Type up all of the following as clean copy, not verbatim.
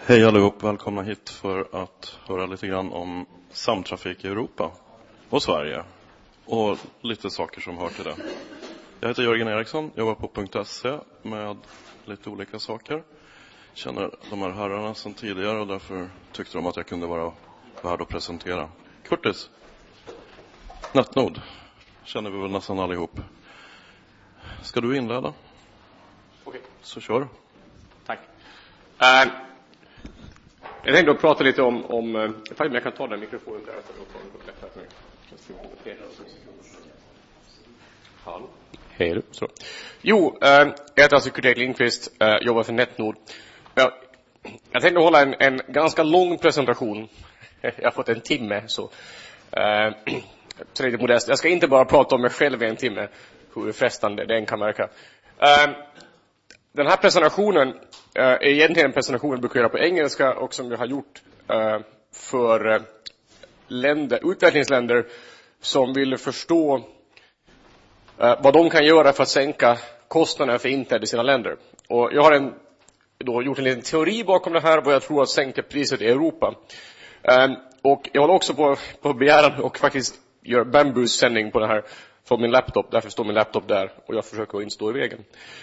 Hej allihop, välkomna hit för att höra lite grann om samtrafik i Europa och Sverige och lite saker som hör till det. Jag heter Jörgen Eriksson, jobbar på .se med lite olika saker. Känner de här herrarna sedan tidigare och därför tyckte de att jag kunde vara värd att presentera. Kurtis, Netnod, känner vi väl nästan allihop. Ska du inleda? Okej. Så kör. Tack. Jag tänkte att prata lite om jag kan ta den mikrofonen där. Hej. Så. Jo, jag heter alltså Kurt Lindqvist, jobbar för Netnod. Jag tänkte hålla en ganska lång presentation. Jag har fått en timme, så lite modest. Jag ska inte bara prata om mig själv i en timme, hur frestande det kan märka. Den här presentationen är egentligen en presentation jag brukar göra på engelska och som jag har gjort för utvecklingsländer som vill förstå vad de kan göra för att sänka kostnaderna för internet i sina länder. Och jag har gjort en liten teori bakom det här, vad jag tror att sänka priset i Europa. Och jag håller också på begäran och faktiskt gör Bamboos-sändning på det här från min laptop. Därför står min laptop där och jag försöker inte stå i vägen.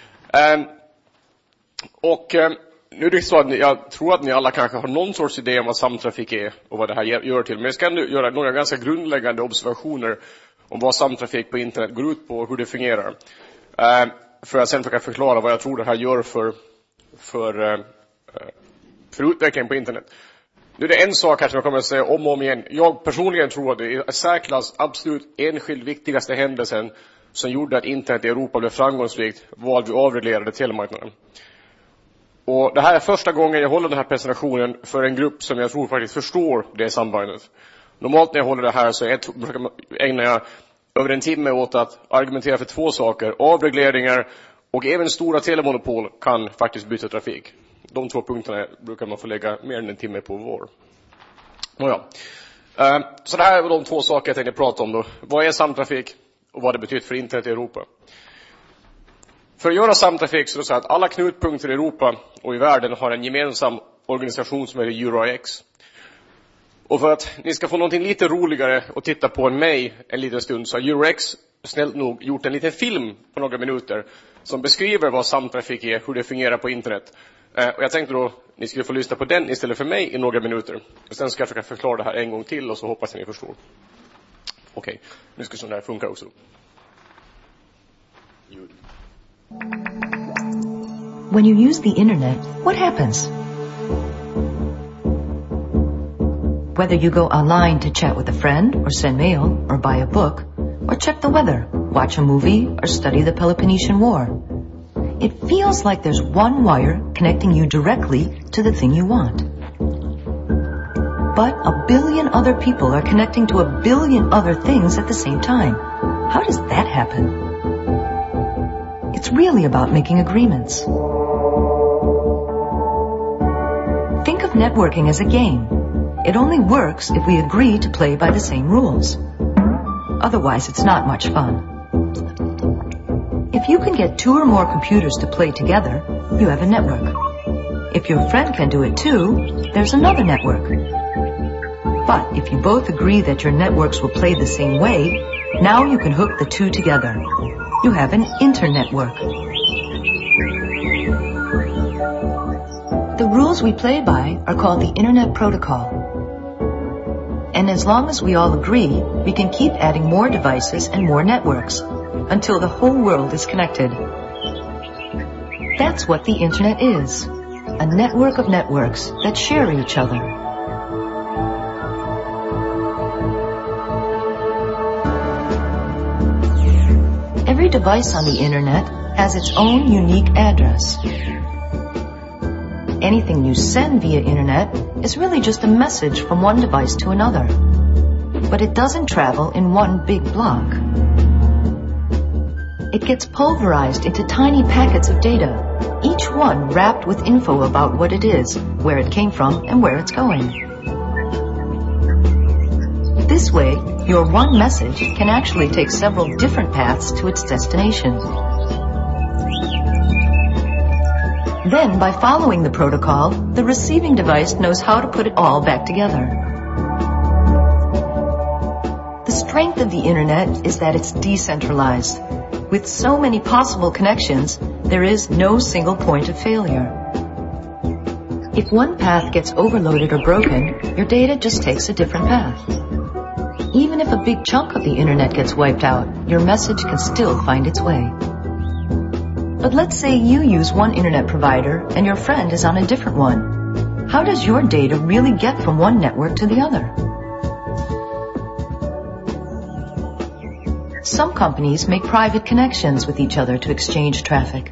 Nu är det så att jag tror att ni alla kanske har någon sorts idé om vad samtrafik är och vad det här gör till. Men jag ska nu göra några ganska grundläggande observationer om vad samtrafik på internet går ut på och hur det fungerar. För att sen försöka förklara vad jag tror det här gör för utvecklingen på internet. Nu är det en sak här som jag kommer att säga om och om igen. Jag personligen tror att det är särklass absolut enskild viktigaste händelsen som gjorde att internet i Europa blev framgångsrikt var att vi avreglerade telemarknaden. Och det här är första gången jag håller den här presentationen för en grupp som jag tror faktiskt förstår det sambandet. Normalt när jag håller det här så ägnar jag över en timme åt att argumentera för två saker. Avregleringar och även stora telemonopol kan faktiskt byta trafik. De två punkterna brukar man få lägga mer än en timme på var. Så det här är de två saker jag tänkte prata om då. Vad är samtrafik och vad det betyder för internet i Europa? För att göra samtrafik så är det så att alla knutpunkter i Europa och i världen har en gemensam organisation som heter EuroX. Och för att ni ska få någonting lite roligare att titta på än mig en liten stund så har EuroX snällt nog gjort en liten film på några minuter som beskriver vad samtrafik är, hur det fungerar på internet. Och jag tänkte då ni skulle få lyssna på den istället för mig i några minuter. Och sen ska jag försöka förklara det här en gång till och så hoppas jag ni förstår. Okej, nu ska sån här funka också. When you use the internet, what happens? Whether you go online to chat with a friend or send mail or buy a book or check the weather, watch a movie or study the Peloponnesian War, it feels like there's one wire connecting you directly to the thing you want. But a billion other people are connecting to a billion other things at the same time. How does that happen? It's really about making agreements. Think of networking as a game. It only works if we agree to play by the same rules. Otherwise, it's not much fun. If you can get two or more computers to play together, you have a network. If your friend can do it too, there's another network. But if you both agree that your networks will play the same way, now you can hook the two together. You have an internetwork. The rules we play by are called the Internet Protocol. And as long as we all agree, we can keep adding more devices and more networks until the whole world is connected. That's what the Internet is. A network of networks that share each other. Every device on the internet has its own unique address. Anything you send via internet is really just a message from one device to another. But it doesn't travel in one big block. It gets pulverized into tiny packets of data, each one wrapped with info about what it is, where it came from, and where it's going. This way, your one message can actually take several different paths to its destination. Then, by following the protocol, the receiving device knows how to put it all back together. The strength of the internet is that it's decentralized. With so many possible connections, there is no single point of failure. If one path gets overloaded or broken, your data just takes a different path. Even if a big chunk of the internet gets wiped out, your message can still find its way. But let's say you use one internet provider and your friend is on a different one. How does your data really get from one network to the other? Some companies make private connections with each other to exchange traffic.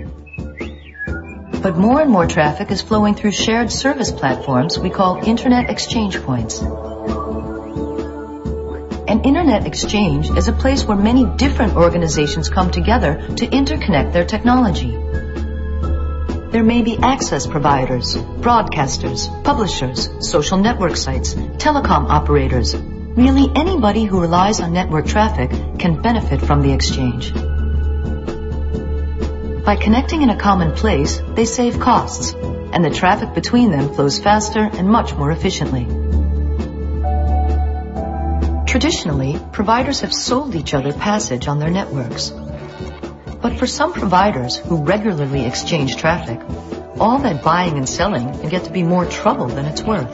But more and more traffic is flowing through shared service platforms we call Internet Exchange Points. An Internet exchange is a place where many different organizations come together to interconnect their technology. There may be access providers, broadcasters, publishers, social network sites, telecom operators. Really, anybody who relies on network traffic can benefit from the exchange. By connecting in a common place, they save costs, and the traffic between them flows faster and much more efficiently. Traditionally, providers have sold each other passage on their networks. But for some providers who regularly exchange traffic, all that buying and selling can get to be more trouble than it's worth.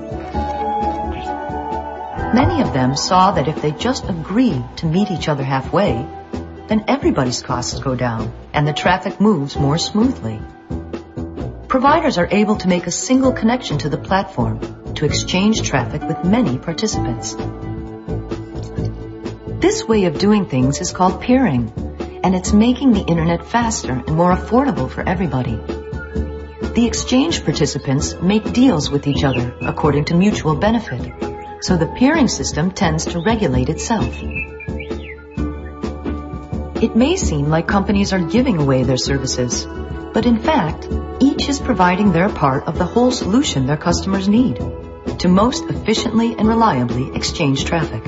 Many of them saw that if they just agreed to meet each other halfway, then everybody's costs go down and the traffic moves more smoothly. Providers are able to make a single connection to the platform to exchange traffic with many participants. This way of doing things is called peering, and it's making the internet faster and more affordable for everybody. The exchange participants make deals with each other according to mutual benefit, so the peering system tends to regulate itself. It may seem like companies are giving away their services, but in fact, each is providing their part of the whole solution their customers need to most efficiently and reliably exchange traffic.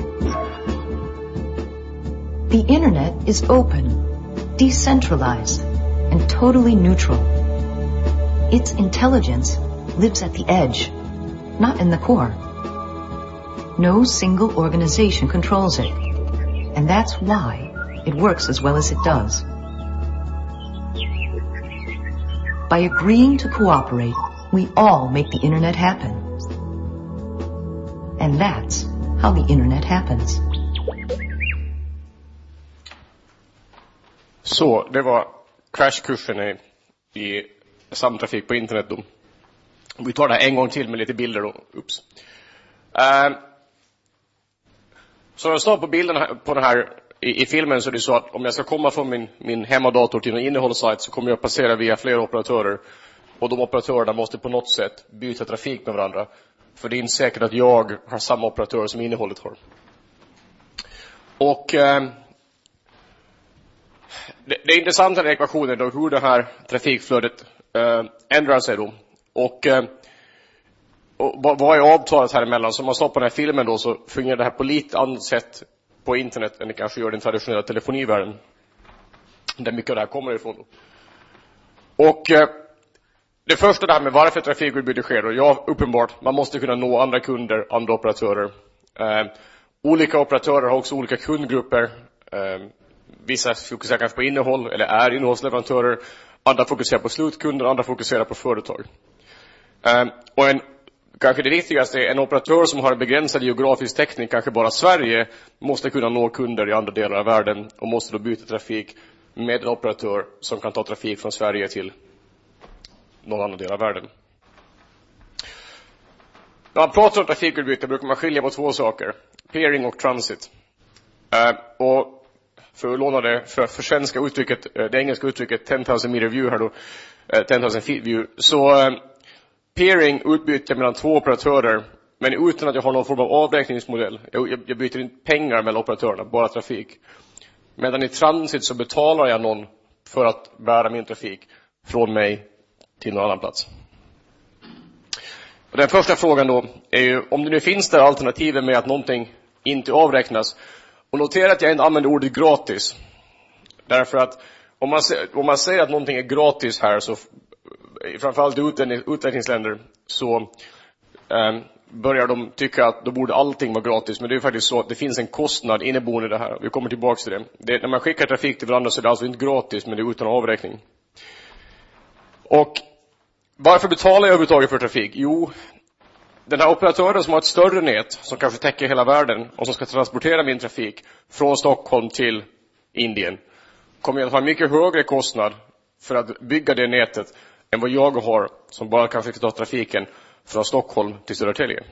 The internet is open, decentralized, and totally neutral. Its intelligence lives at the edge, not in the core. No single organization controls it, and that's why it works as well as it does. By agreeing to cooperate, we all make the internet happen. And that's how the internet happens. Så, det var crashkursen i samtrafik på internet då. Vi tar det här en gång till med lite bilder då. Ups. Så jag sa på bilden här, på den här i filmen, så är det så att om jag ska komma från min hemmadator till en innehållssajt så kommer jag passera via flera operatörer. Och de operatörerna måste på något sätt byta trafik med varandra. För det är inte säkert att jag har samma operatör som innehållet har. Och det är intressant den här ekvationen då, hur det här trafikflödet ändrar sig då. Och vad är avtalet här emellan? Som man sa på den här filmen då, så fungerar det här på lite annat sätt på internet än det kanske gör den traditionella telefonivärlden. Där mycket av det här kommer ifrån då. Och det första det här med varför trafikutbyte sker då. Ja, uppenbart, man måste kunna nå andra kunder, andra operatörer. Olika operatörer har också olika kundgrupper. Vissa fokuserar kanske på innehåll eller är innehållsleverantörer. Andra fokuserar på slutkunder, andra fokuserar på företag. Och kanske det viktigaste är en operatör som har en begränsad geografisk täckning, kanske bara Sverige, måste kunna nå kunder i andra delar av världen och måste då byta trafik med en operatör som kan ta trafik från Sverige till någon annan del av världen. När man pratar om trafikutbyte brukar man skilja på två saker: peering och transit. Och för att låna det för svenska uttrycket, det engelska uttrycket 10,000 meter view här då, 10,000 feet view, så peering utbyter mellan två operatörer, men utan att jag har någon form av avräkningsmodell. Jag byter inte pengar mellan operatörerna, bara trafik. Medan i transit så betalar jag någon för att bära min trafik från mig till någon annan plats. Och den första frågan då är ju, om det nu finns där alternativen med att någonting inte avräknas. Och notera att jag inte använder ordet gratis. Därför att om man säger att någonting är gratis här, så framförallt utvecklingsländer, så börjar de tycka att då borde allting vara gratis. Men det är faktiskt så att det finns en kostnad inneboende i det här. Vi kommer tillbaka till det. När man skickar trafik till varandra så är det alltså inte gratis, men det är utan avräkning. Och varför betalar jag överhuvudtaget för trafik? Jo, den här operatören som har ett större nät som kanske täcker hela världen och som ska transportera min trafik från Stockholm till Indien kommer att ha en mycket högre kostnad för att bygga det nätet än vad jag har som bara kanske ska ta trafiken från Stockholm till Södertälje.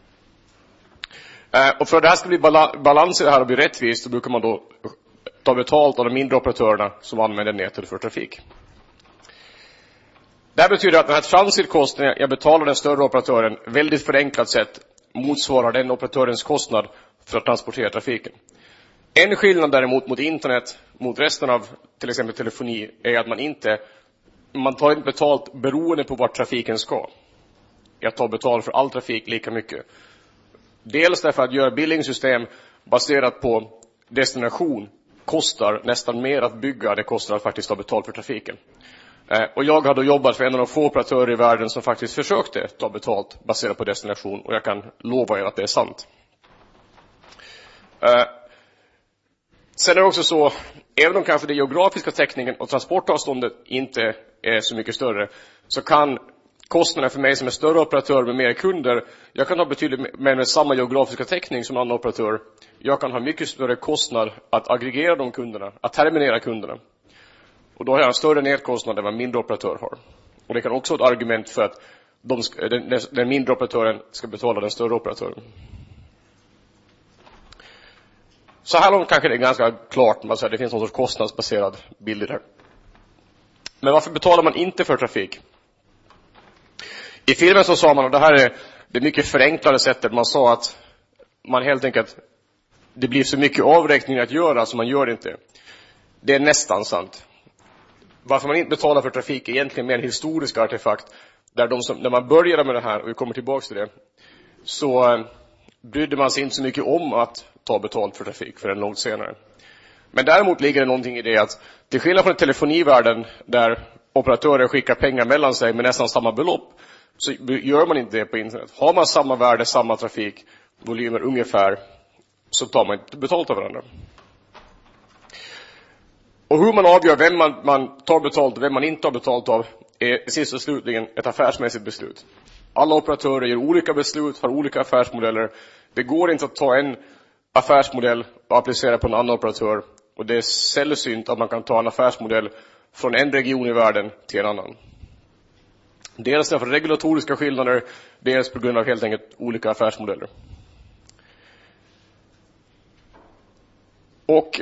Och för att det här ska bli balans i det här och bli rättvist så brukar man då ta betalt av de mindre operatörerna som använder nätet för trafik. Det här betyder att den här transitkostnaden jag betalar den större operatören väldigt förenklat sätt motsvarar den operatörens kostnad för att transportera trafiken. En skillnad däremot mot internet, mot resten av till exempel telefoni, är att man tar inte betalt beroende på vart trafiken ska. Jag tar betalt för all trafik lika mycket. Dels därför att göra billingssystem baserat på destination kostar nästan mer att bygga det kostar att faktiskt ta betalt för trafiken. Och jag har då jobbat för en av de få operatörer i världen som faktiskt försökte ta betalt baserat på destination, och jag kan lova er att det är sant. Sen är det också så, även om kanske den geografiska täckningen och transportavståndet inte är så mycket större, så kan kostnaden för mig som är större operatör med mer kunder, jag kan ha betydligt med samma geografiska täckning som en annan operatör. Jag kan ha mycket större kostnad att aggregera de kunderna, att terminera kunderna. Och då har jag en större nedkostnad än vad en mindre operatör har. Och det kan också vara ett argument för att den mindre operatören ska betala den större operatören. Så här långt kanske det är ganska klart. Man säger att det finns någon sorts kostnadsbaserad bild i det här. Men varför betalar man inte för trafik? I filmen så sa man, och det här är det mycket förenklade sättet, man sa att man helt enkelt, det blir så mycket avräkning att göra så man gör inte. Det är nästan sant. Varför man inte betalar för trafik är egentligen mer en historisk artefakt. Där när man började med det här, och vi kommer tillbaka till det, så brydde man sig inte så mycket om att ta betalt för trafik för en långt senare. Men däremot ligger det någonting i det att till skillnad från telefonivärlden där operatörer skickar pengar mellan sig med nästan samma belopp, så gör man inte det på internet. Har man samma värde, samma trafik, volymer ungefär, så tar man inte betalt av varandra. Och hur man avgör vem man tar betalt och vem man inte tar betalt av är sist och slutligen ett affärsmässigt beslut. Alla operatörer gör olika beslut, har olika affärsmodeller. Det går inte att ta en affärsmodell och applicera på en annan operatör. Och det är sällsynt att man kan ta en affärsmodell från en region i världen till en annan. Dels därför regulatoriska skillnader, dels på grund av helt enkelt olika affärsmodeller. Och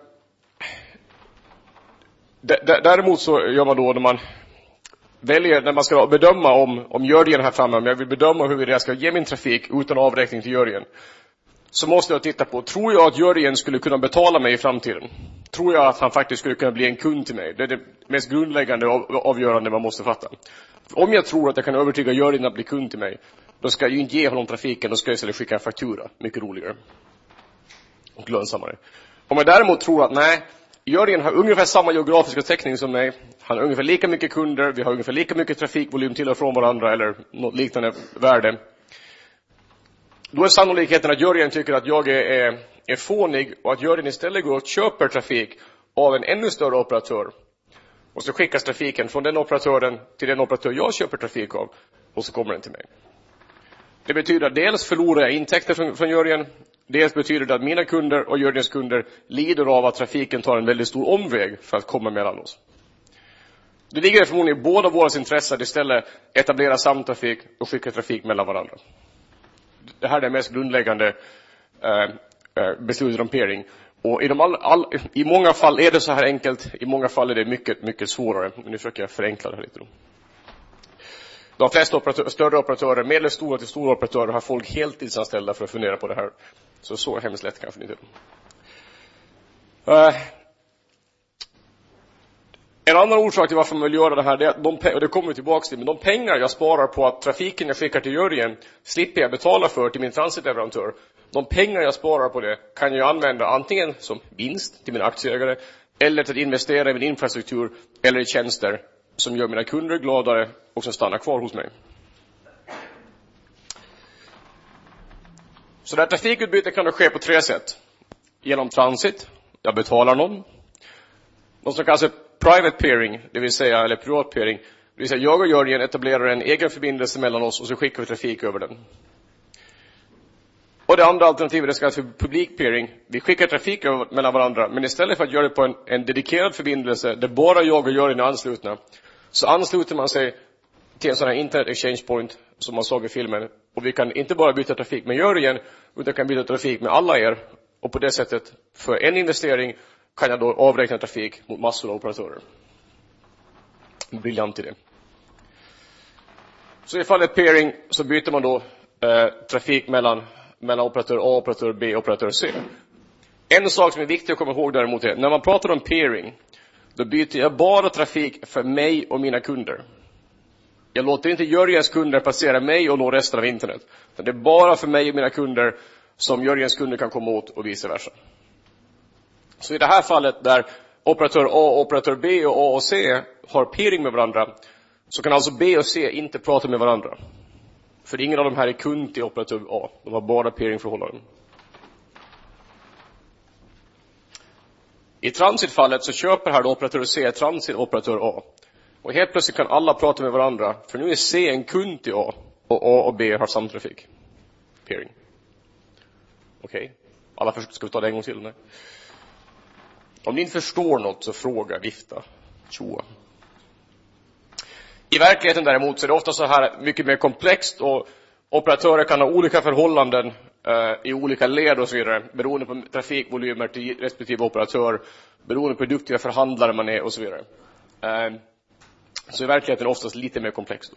däremot så gör man då när man väljer, när man ska bedöma om Jörgen här framme, om jag vill bedöma hur jag ska ge min trafik utan avräkning till Jörgen, så måste jag titta på, tror jag att Jörgen skulle kunna betala mig i framtiden? Tror jag att han faktiskt skulle kunna bli en kund till mig? Det är det mest grundläggande och avgörande man måste fatta. Om jag tror att jag kan övertyga Jörgen att bli kund till mig, då ska jag ju inte ge honom trafiken, då ska jag istället skicka en faktura. Mycket roligare och lönsammare. Om jag däremot tror att nej, Jörgen har ungefär samma geografiska täckning som mig, han har ungefär lika mycket kunder, vi har ungefär lika mycket trafikvolym till och från varandra eller något liknande värde, då är sannolikheten att Jörgen tycker att jag är fånig och att Jörgen istället går och köper trafik av en ännu större operatör. Och så skickas trafiken från den operatören till den operatör jag köper trafik av, och så kommer den till mig. Det betyder att dels förlorar jag intäkter från Jörgen, dels betyder det att mina kunder och Jörgens kunder lider av att trafiken tar en väldigt stor omväg för att komma mellan oss. Det ligger förmodligen i båda våra intressen att istället etablera samtrafik och skicka trafik mellan varandra. Det här är det mest grundläggande beslutet om peering. Och i många fall är det så här enkelt, i många fall är det mycket, mycket svårare. Men nu försöker jag förenkla det här lite då. De flesta större operatörer, medelstora till stora operatörer, har folk heltidsanställda för att fundera på det här. Så hemskt lätt kanske inte. En annan orsak till varför man vill göra det här, det är att och det kommer vi tillbaka till, men de pengar jag sparar på att trafiken jag skickar till Jörgen slipper jag betala för till min transitleverantör. De pengar jag sparar på det kan jag använda antingen som vinst till mina aktieägare eller till att investera i min infrastruktur eller i tjänster som gör mina kunder gladare och som stannar kvar hos mig. Så det här trafikutbytet kan då ske på 3 sätt. Genom transit, jag betalar någon. Något som kallas private peering, det vill säga, eller privat peering. Det vill säga, jag och Jörgen etablerar en egen förbindelse mellan oss och så skickar vi trafik över den. Och det andra alternativet är kallas för public peering. Vi skickar trafik mellan varandra, men istället för att göra det på en dedikerad förbindelse där bara jag och Jörgen är anslutna, så ansluter man sig till en sån här internet exchange point som man såg i filmen. Och vi kan inte bara byta trafik med Jörgen, utan kan byta trafik med alla er. Och på det sättet, för en investering, kan jag då avräkna trafik mot massor av operatörer. Briljant idé. Så i fallet peering så byter man då trafik mellan operatör A, operatör B och operatör C. En sak som är viktig att komma ihåg däremot är, när man pratar om peering, då byter jag bara trafik för mig och mina kunder. Jag låter inte Jörgens kunder passera mig och nå resten av internet. Det är bara för mig och mina kunder som Jörgens kunder kan komma åt och vice versa. Så i det här fallet där operatör A, operatör B och A och C har peering med varandra, så kan alltså B och C inte prata med varandra. För ingen av de här är kund till operatör A. De har bara peering-förhållanden. I transitfallet så köper här då operatör C transit operatör A. Och helt plötsligt kan alla prata med varandra. För nu är C en kund till A. Och A och B har samtrafik. Peering. Okej. Alla ska vi ta det en gång till? Nej. Om ni inte förstår något så fråga, vifta, tjoa. I verkligheten däremot så är det ofta så här mycket mer komplext, och operatörer kan ha olika förhållanden i olika led och så vidare, beroende på trafikvolymer till respektive operatör, beroende på hur duktiga förhandlare man är och så vidare. Så i verkligheten är det oftast lite mer komplext.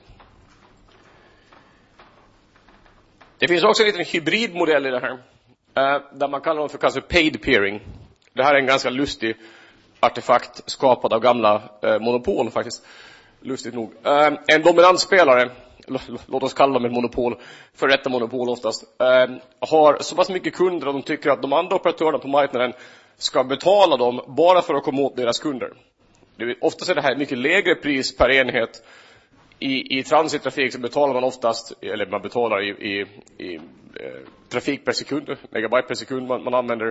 Det finns också en liten hybridmodell i det här, där man kallar det för paid peering. Det här är en ganska lustig artefakt skapad av gamla monopol faktiskt. Lustigt nog. En dominansspelare, låt oss kalla dem ett monopol, för rätta monopol oftast, har så pass mycket kunder att de tycker att de andra operatörerna på marknaden ska betala dem bara för att komma åt deras kunder. Oftast är det här ett mycket lägre pris per enhet. I transittrafik så betalar man oftast, eller man betalar i trafik per sekund, megabyte per sekund man använder.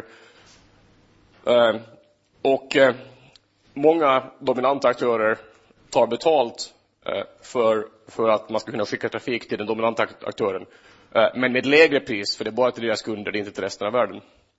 Och många dominanta aktörer tar betalt för att man ska kunna skicka trafik till den dominanta aktören. Men med ett lägre pris, för det är bara till deras kunder, det är inte till resten av världen.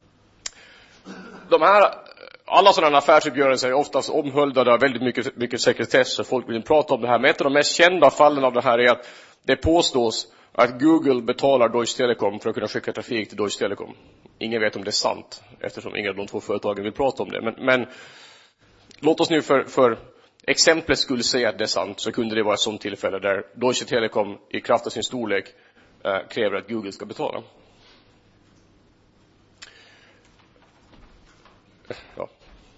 Alla sådana affärsuppgörelser är oftast omhuldade av väldigt mycket sekretess, så folk vill inte prata om det här. Men ett av de mest kända fallen av det här är att det påstås att Google betalar Deutsche Telekom för att kunna skicka trafik till Deutsche Telekom. Ingen vet om det är sant, eftersom ingen av de två företagen vill prata om det. Men låt oss nu för exemplet skulle säga att det är sant, så kunde det vara ett sånt tillfälle där Deutsche Telekom i kraft av sin storlek kräver att Google ska betala. Ja.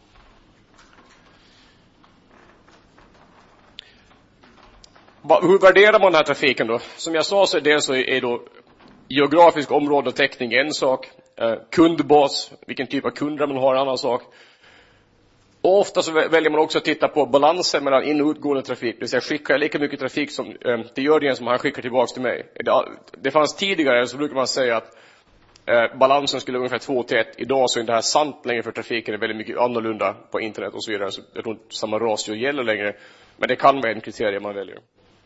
Hur värderar man den här trafiken då? Som jag sa så är det så är då geografisk område och täckning en sak. Kundbas, vilken typ av kunder man har, en annan sak. Och ofta så väljer man också att titta på balansen mellan in- och utgående trafik. Det vill säga, skickar jag lika mycket trafik till Jörgen som han skickar tillbaka till mig. Det fanns tidigare, så brukar man säga att balansen skulle ungefär 2:1. Idag så är det här sant längre, för trafiken är väldigt mycket annorlunda på internet och så vidare. Så jag tror inte samma ratio gäller längre. Men det kan vara en kriterie man väljer.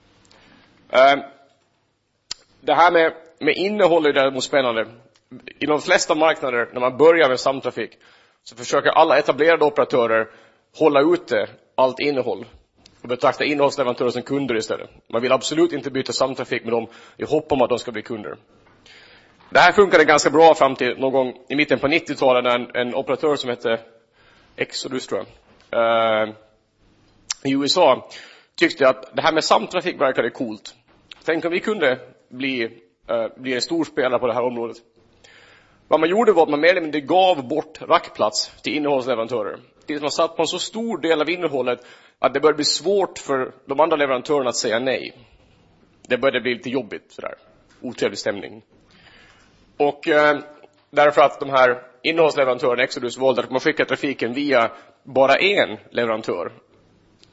Det här med innehåll är däremot spännande. I de flesta marknader, när man börjar med samtrafik, så försöker alla etablerade operatörer hålla ute allt innehåll och betrakta innehållsleverantörer som kunder istället. Man vill absolut inte byta samtrafik med dem i hopp om att de ska bli kunder. Det här funkade ganska bra fram till någon gång i mitten på 90-talet, när en operatör som hette Exodus, tror jag, i USA tyckte att det här med samtrafik verkade coolt. Tänk om vi kunde bli en stor spelare på det här området. Vad man gjorde var att man mer eller mindre gav bort rackplats till innehållsleverantörer. Tills man satt på en så stor del av innehållet att det började bli svårt för de andra leverantörerna att säga nej. Det började bli lite jobbigt sådär. Otrevlig stämning. Och därför att de här innehållsleverantörerna, Exodus, valde att man skickar trafiken via bara en leverantör.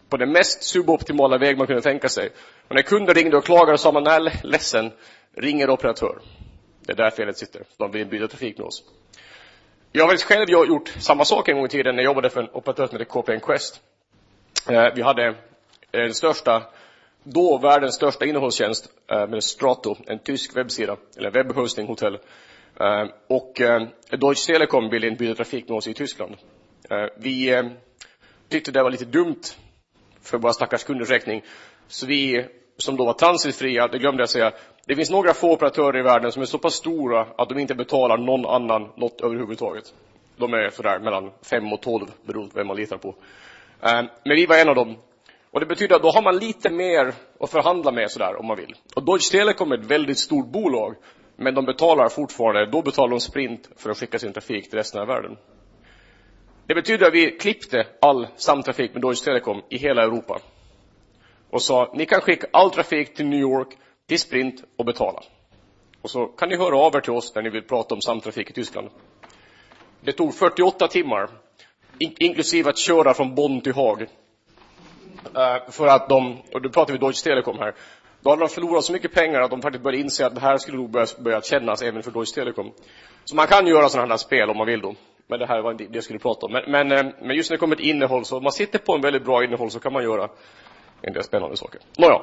på den mest suboptimala väg man kunde tänka sig. Och när kunder ringde och klagade sa man, nej, ledsen, ringer operatör. Det är där felet sitter. De vill byta trafik med oss. Jag har själv gjort samma sak en gång i tiden när jag jobbade för en operatör som heter KPN Quest. Vi hade den största, då världens största innehållstjänst med Strato, en tysk webbsida, eller webbhostinghotell. Och Deutsche Telekom ville inte byta trafik med oss i Tyskland. Vi tyckte det var lite dumt för bara stackars kunders räkning. Så vi, som då var transitfria, det glömde jag säga, det finns några få operatörer i världen som är så pass stora att de inte betalar någon annan något överhuvudtaget. De är sådär mellan 5 och 12, beroende på vem man litar på. Men vi var en av dem. Och det betyder att då har man lite mer att förhandla med sådär om man vill. Och Deutsche Telekom är ett väldigt stort bolag, men de betalar fortfarande, då betalar de Sprint för att skicka sin trafik till resten av världen. Det betyder att vi klippte all samtrafik med Deutsche Telekom i hela Europa. Och sa, ni kan skicka all trafik till New York, till Sprint och betala. Och så kan ni höra av er till oss när ni vill prata om samtrafik i Tyskland. Det tog 48 timmar, inklusive att köra från Bonn till Haag. För att och då pratar vi Deutsche Telekom här, då hade de förlorat så mycket pengar att de faktiskt började inse att det här skulle nog börja kännas även för Deutsche Telekom. Så man kan göra sådana här spel om man vill då. Men det här var inte det jag skulle prata om. Men just när det kommer till innehåll, så om man sitter på en väldigt bra innehåll så kan man göra en del spännande saker. Nåja.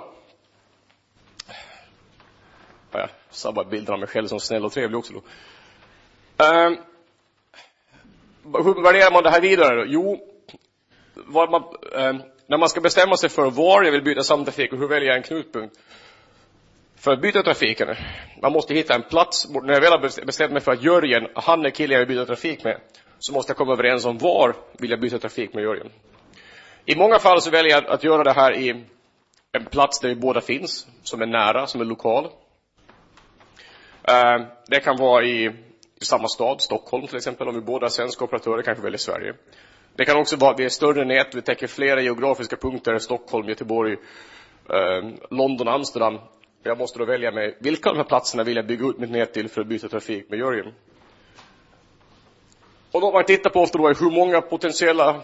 Jag sabbar bilderna av mig själv som snäll och trevlig också då. Hur värderar man det här vidare då? Jo, när man ska bestämma sig för var jag vill byta samtrafik och hur väljer jag en knutpunkt för att byta trafiken. Man måste hitta en plats. När jag väl har bestämt mig för att Jörgen, han är killen jag vill byta trafik med, så måste jag komma överens om var vill jag byta trafik med Jörgen. I många fall så väljer jag att göra det här i en plats där vi båda finns, som är nära, som är lokal. Det kan vara i samma stad, Stockholm till exempel, om vi båda är svenska operatörer, kanske väljer Sverige. Det kan också vara att vi är större nät, vi täcker flera geografiska punkter, Stockholm, Göteborg, London, Amsterdam. Jag måste då välja mig vilka av de här platserna vill jag bygga ut mitt nät till för att byta trafik med Jörgen. Och då man tittar på ofta då är hur många potentiella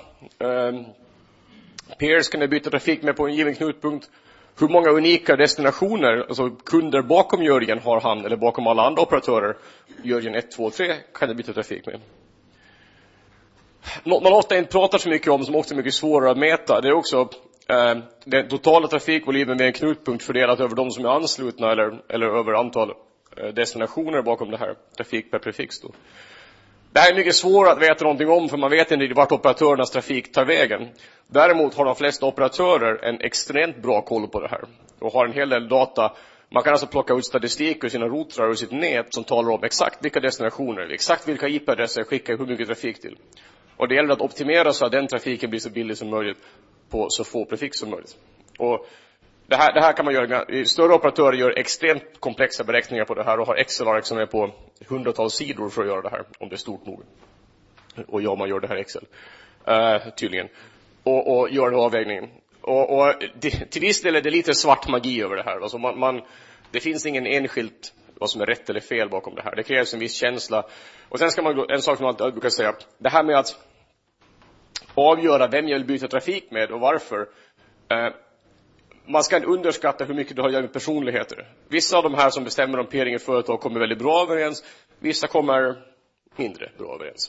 peers kan jag byta trafik med på en given knutpunkt. Hur många unika destinationer, alltså kunder bakom Jörgen har han, eller bakom alla andra operatörer, Jörgen 1, 2, 3 kan jag byta trafik med. Något man ofta inte pratar så mycket om, som också är mycket svårare att mäta, det är också den totala trafikvolymen med en knutpunkt fördelat över de som är anslutna eller över antal destinationer bakom det här, trafik per prefix då. Det här är mycket svårare att veta någonting om, för man vet inte vart operatörernas trafik tar vägen. Däremot har de flesta operatörer en extremt bra koll på det här och har en hel del data. Man kan alltså plocka ut statistik ur sina routrar och sitt nät som talar om exakt vilka destinationer, exakt vilka IP-adresser skickar hur mycket trafik till. Och det gäller att optimera så att den trafiken blir så billig som möjligt på så få prefix som möjligt. Och det här kan man göra. Större operatörer gör extremt komplexa beräkningar på det här och har Excel-ark som är på hundratals sidor för att göra det här, om det är stort nog. Och ja, man gör det här Excel. Tydligen. Och gör den avvägningen. Och till viss del är det lite svart magi över det här. Alltså det finns ingen enskilt vad som är rätt eller fel bakom det här. Det krävs en viss känsla. Och sen ska man, en sak som jag brukar säga, det här med att avgöra vem jag vill byta trafik med och varför. Man ska inte underskatta hur mycket det har att göra med personligheter. Vissa av de här som bestämmer om pairing i företag kommer väldigt bra överens. Vissa kommer mindre bra överens.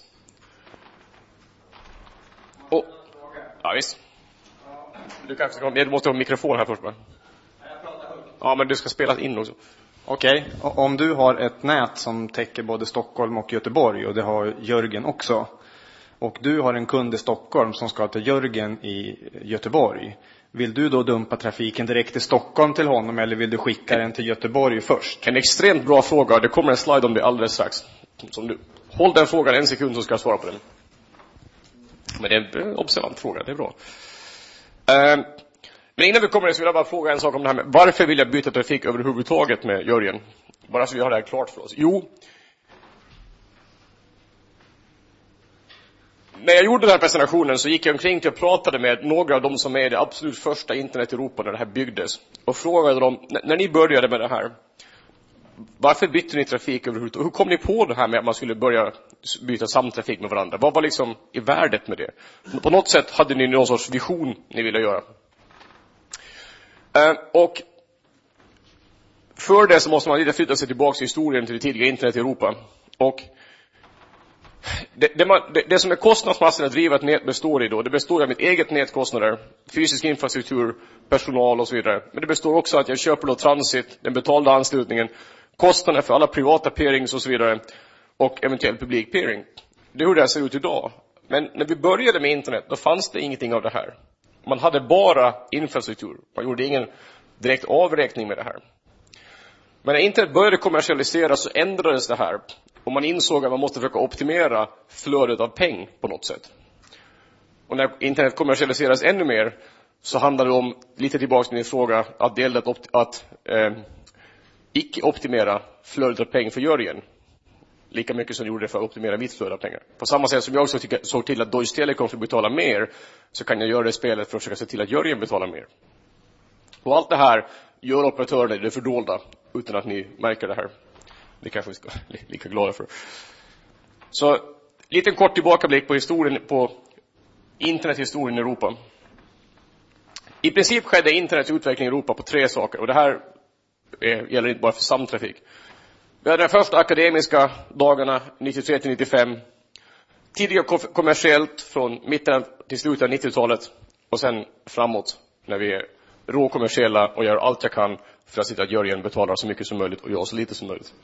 Och, ja visst. Du måste ha en mikrofon här först. Ja, men du ska spela in också. Okej, om du har ett nät som täcker både Stockholm och Göteborg, och det har Jörgen också, och du har en kund i Stockholm som ska till Jörgen i Göteborg, vill du då dumpa trafiken direkt till Stockholm till honom, eller vill du skicka den till Göteborg först? En extremt bra fråga. Det kommer en slide om det alldeles strax. Håll den frågan en sekund så ska jag svara på den. Men det är en observant fråga, det är bra. Men innan vi kommer så vill jag bara fråga en sak om det här med varför vill jag byta trafik överhuvudtaget med Jörgen? Bara så vi har det här klart för oss. Jo, när jag gjorde den här presentationen så gick jag omkring till och pratade med några av dem som är det absolut första internet i Europa när det här byggdes. Och frågade dem, när ni började med det här, varför bytte ni trafik överhuvudtaget? Hur kom ni på det här med att man skulle börja byta samtrafik med varandra? Vad var liksom i värdet med det? På något sätt hade ni någon sorts vision ni ville göra. Och för det så måste man lite flytta sig tillbaka i historien till det tidiga internet i Europa. Och det som är kostnadsmassan att driva ett nät består i då, det består av mitt eget nätkostnader, fysisk infrastruktur, personal och så vidare. Men det består också att jag köper då transit, den betalda anslutningen, kostnader för alla privata peerings och så vidare och eventuell publik peering. Det är hur det ser ut idag. Men när vi började med internet, då fanns det ingenting av det här. Man hade bara infrastruktur. Man gjorde ingen direkt avräkning med det här. Men när internet började kommersialiseras så ändrades det här. Och man insåg att man måste försöka optimera flödet av pengar på något sätt. Och när internet kommersialiseras ännu mer så handlar det om, lite tillbaka till min fråga, att det gällde att icke-optimera flödet av pengar för Jörgen. Lika mycket som gjorde det för att optimera mitt flöde av pengar. På samma sätt som jag också såg till att Deutsche Telekom skulle betala mer, så kan jag göra det spelet för att försöka se till att Jörgen betalar mer. Och allt det här gör operatörerna i det fördolda utan att ni märker det här. Det kanske vi ska lika glada för. Så lite kort tillbakablick på historien, på internethistorien i Europa. I princip skedde internets utveckling i Europa på 3 saker. Och det här gäller inte bara för samtrafik. Vi hade de första akademiska dagarna 93-95. Tidigare kommersiellt från mitten till slutet av 90-talet. Och sen framåt när vi är råkommersiella och gör allt jag kan för att se till att Jörgen betalar så mycket som möjligt och jag så lite som möjligt.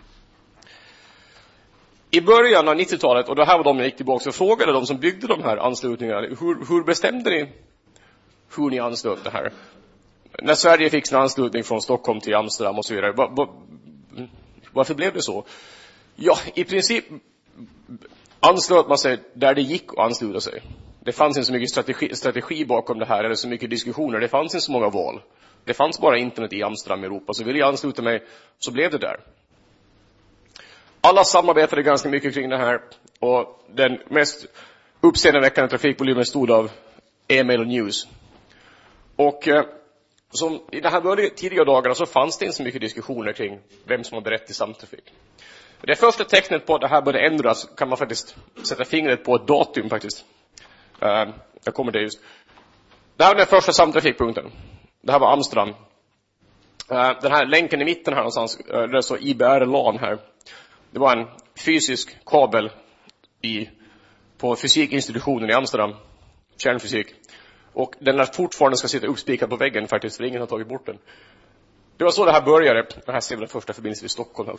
I början av 90-talet, och det här var de jag gick tillbaka och frågade de som byggde de här anslutningarna, hur bestämde ni hur ni anslöt det här? När Sverige fick sin anslutning från Stockholm till Amsterdam och så vidare, varför blev det så? Ja, i princip anslöt man sig där det gick att ansluta sig. Det fanns inte så mycket strategi bakom det här, eller så mycket diskussioner. Det fanns inte så många val. Det fanns bara internet i Amsterdam i Europa. Så ville jag ansluta mig, så blev det där. Alla samarbetade ganska mycket kring det här. Och den mest uppseendeväckande trafikvolymen stod av e-mail och news. Och som i de här tidiga dagarna så fanns det inte så mycket diskussioner kring vem som hade rätt till samtrafik. Det första tecknet på att det här började ändras kan man faktiskt sätta fingret på ett datum faktiskt. Jag kommer det just. Det här var den första samtrafikpunkten. Det här var Amsterdam. Den här länken i mitten här någonstans, det står IBR-LAN här. Det var en fysisk kabel på fysikinstitutionen i Amsterdam. Kärnfysik. Och den fortfarande ska sitta uppspikad på väggen faktiskt, för ingen har tagit bort den. Det var så det här började. Det här ser vi den första förbindelsen vid Stockholm.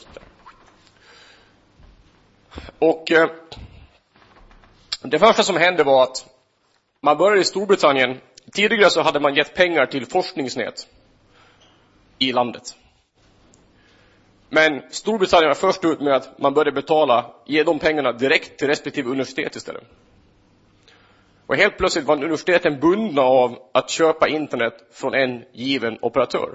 Och det första som hände var att man började i Storbritannien. Tidigare så hade man gett pengar till forskningsnät i landet. Men Storbritannien var först ut med att man började ge de pengarna direkt till respektive universitet istället. Och helt plötsligt var universiteten bundna av att köpa internet från en given operatör.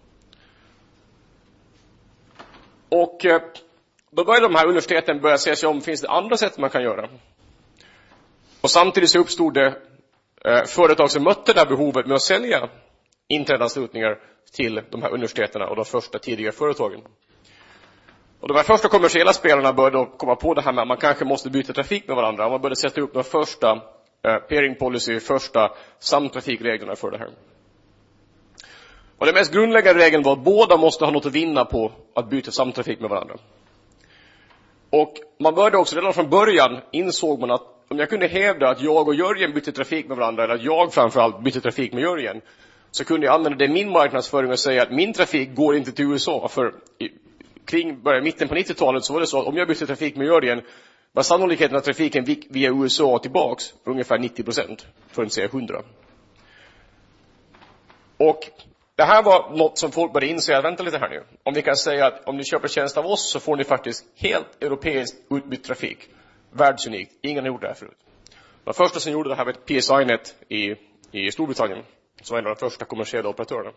Och då började de här universiteten börja se sig om, finns det andra sätt man kan göra? Och samtidigt så uppstod det företag som mötte det här behovet med att sälja internetanslutningar till de här universiteten och de första tidiga företagen. Och de här första kommersiella spelarna började då komma på det här med att man kanske måste byta trafik med varandra. Man började sätta upp de första peering policy, första samtrafikreglerna för det här. Och den mest grundläggande regeln var att båda måste ha något att vinna på att byta samtrafik med varandra. Och man började också redan från början, insåg man att om jag kunde hävda att jag och Jörgen bytte trafik med varandra, eller att jag framförallt bytte trafik med Jörgen, så kunde jag använda det i min marknadsföring och säga att min trafik går inte till USA. För kring mitten på 90-talet så var det så att om jag bytte trafik med Jörgen var sannolikheten att trafiken gick via USA tillbaks ungefär 90%, för att inte säga 100%. Och det här var något som folk började inse, vänta lite här nu. Om vi kan säga att om ni köper tjänst av oss så får ni faktiskt helt europeiskt utbytt trafik. Världsunikt. Ingen har gjort det här förut. Den första som gjorde det här var ett PSI-nät i Storbritannien. Som var en av de första kommersiella operatörerna.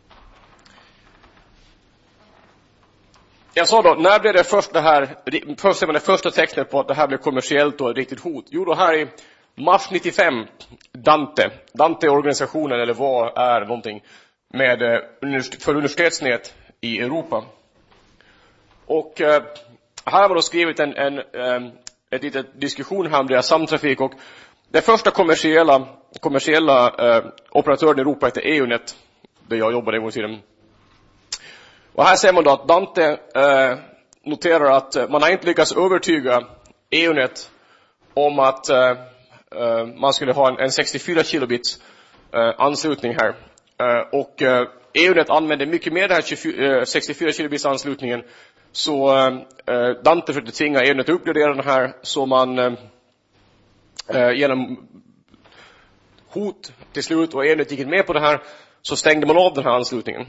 Jag sa då, när blev det första tecknet på att det här blev kommersiellt och ett riktigt hot? Jo, då här i mars 95, Dante är organisationen, eller vad är någonting, för universitetsnät i Europa. Och här var då skrivit ett litet diskussion här om deras samtrafik, och det första kommersiella operatören i Europa heter EUnet. där jag jobbade en gång i tiden. Och här ser man då att Dante noterar att man har inte lyckats övertyga EUnet om att man skulle ha en 64 kilobits anslutning här. Och EUnet använde mycket mer den här 64 kilobits anslutningen, så Dante försökte tvinga EUnet att uppgradera den här, så man genom hot till slut, och EUnet gick inte med på det här, så stängde man av den här anslutningen.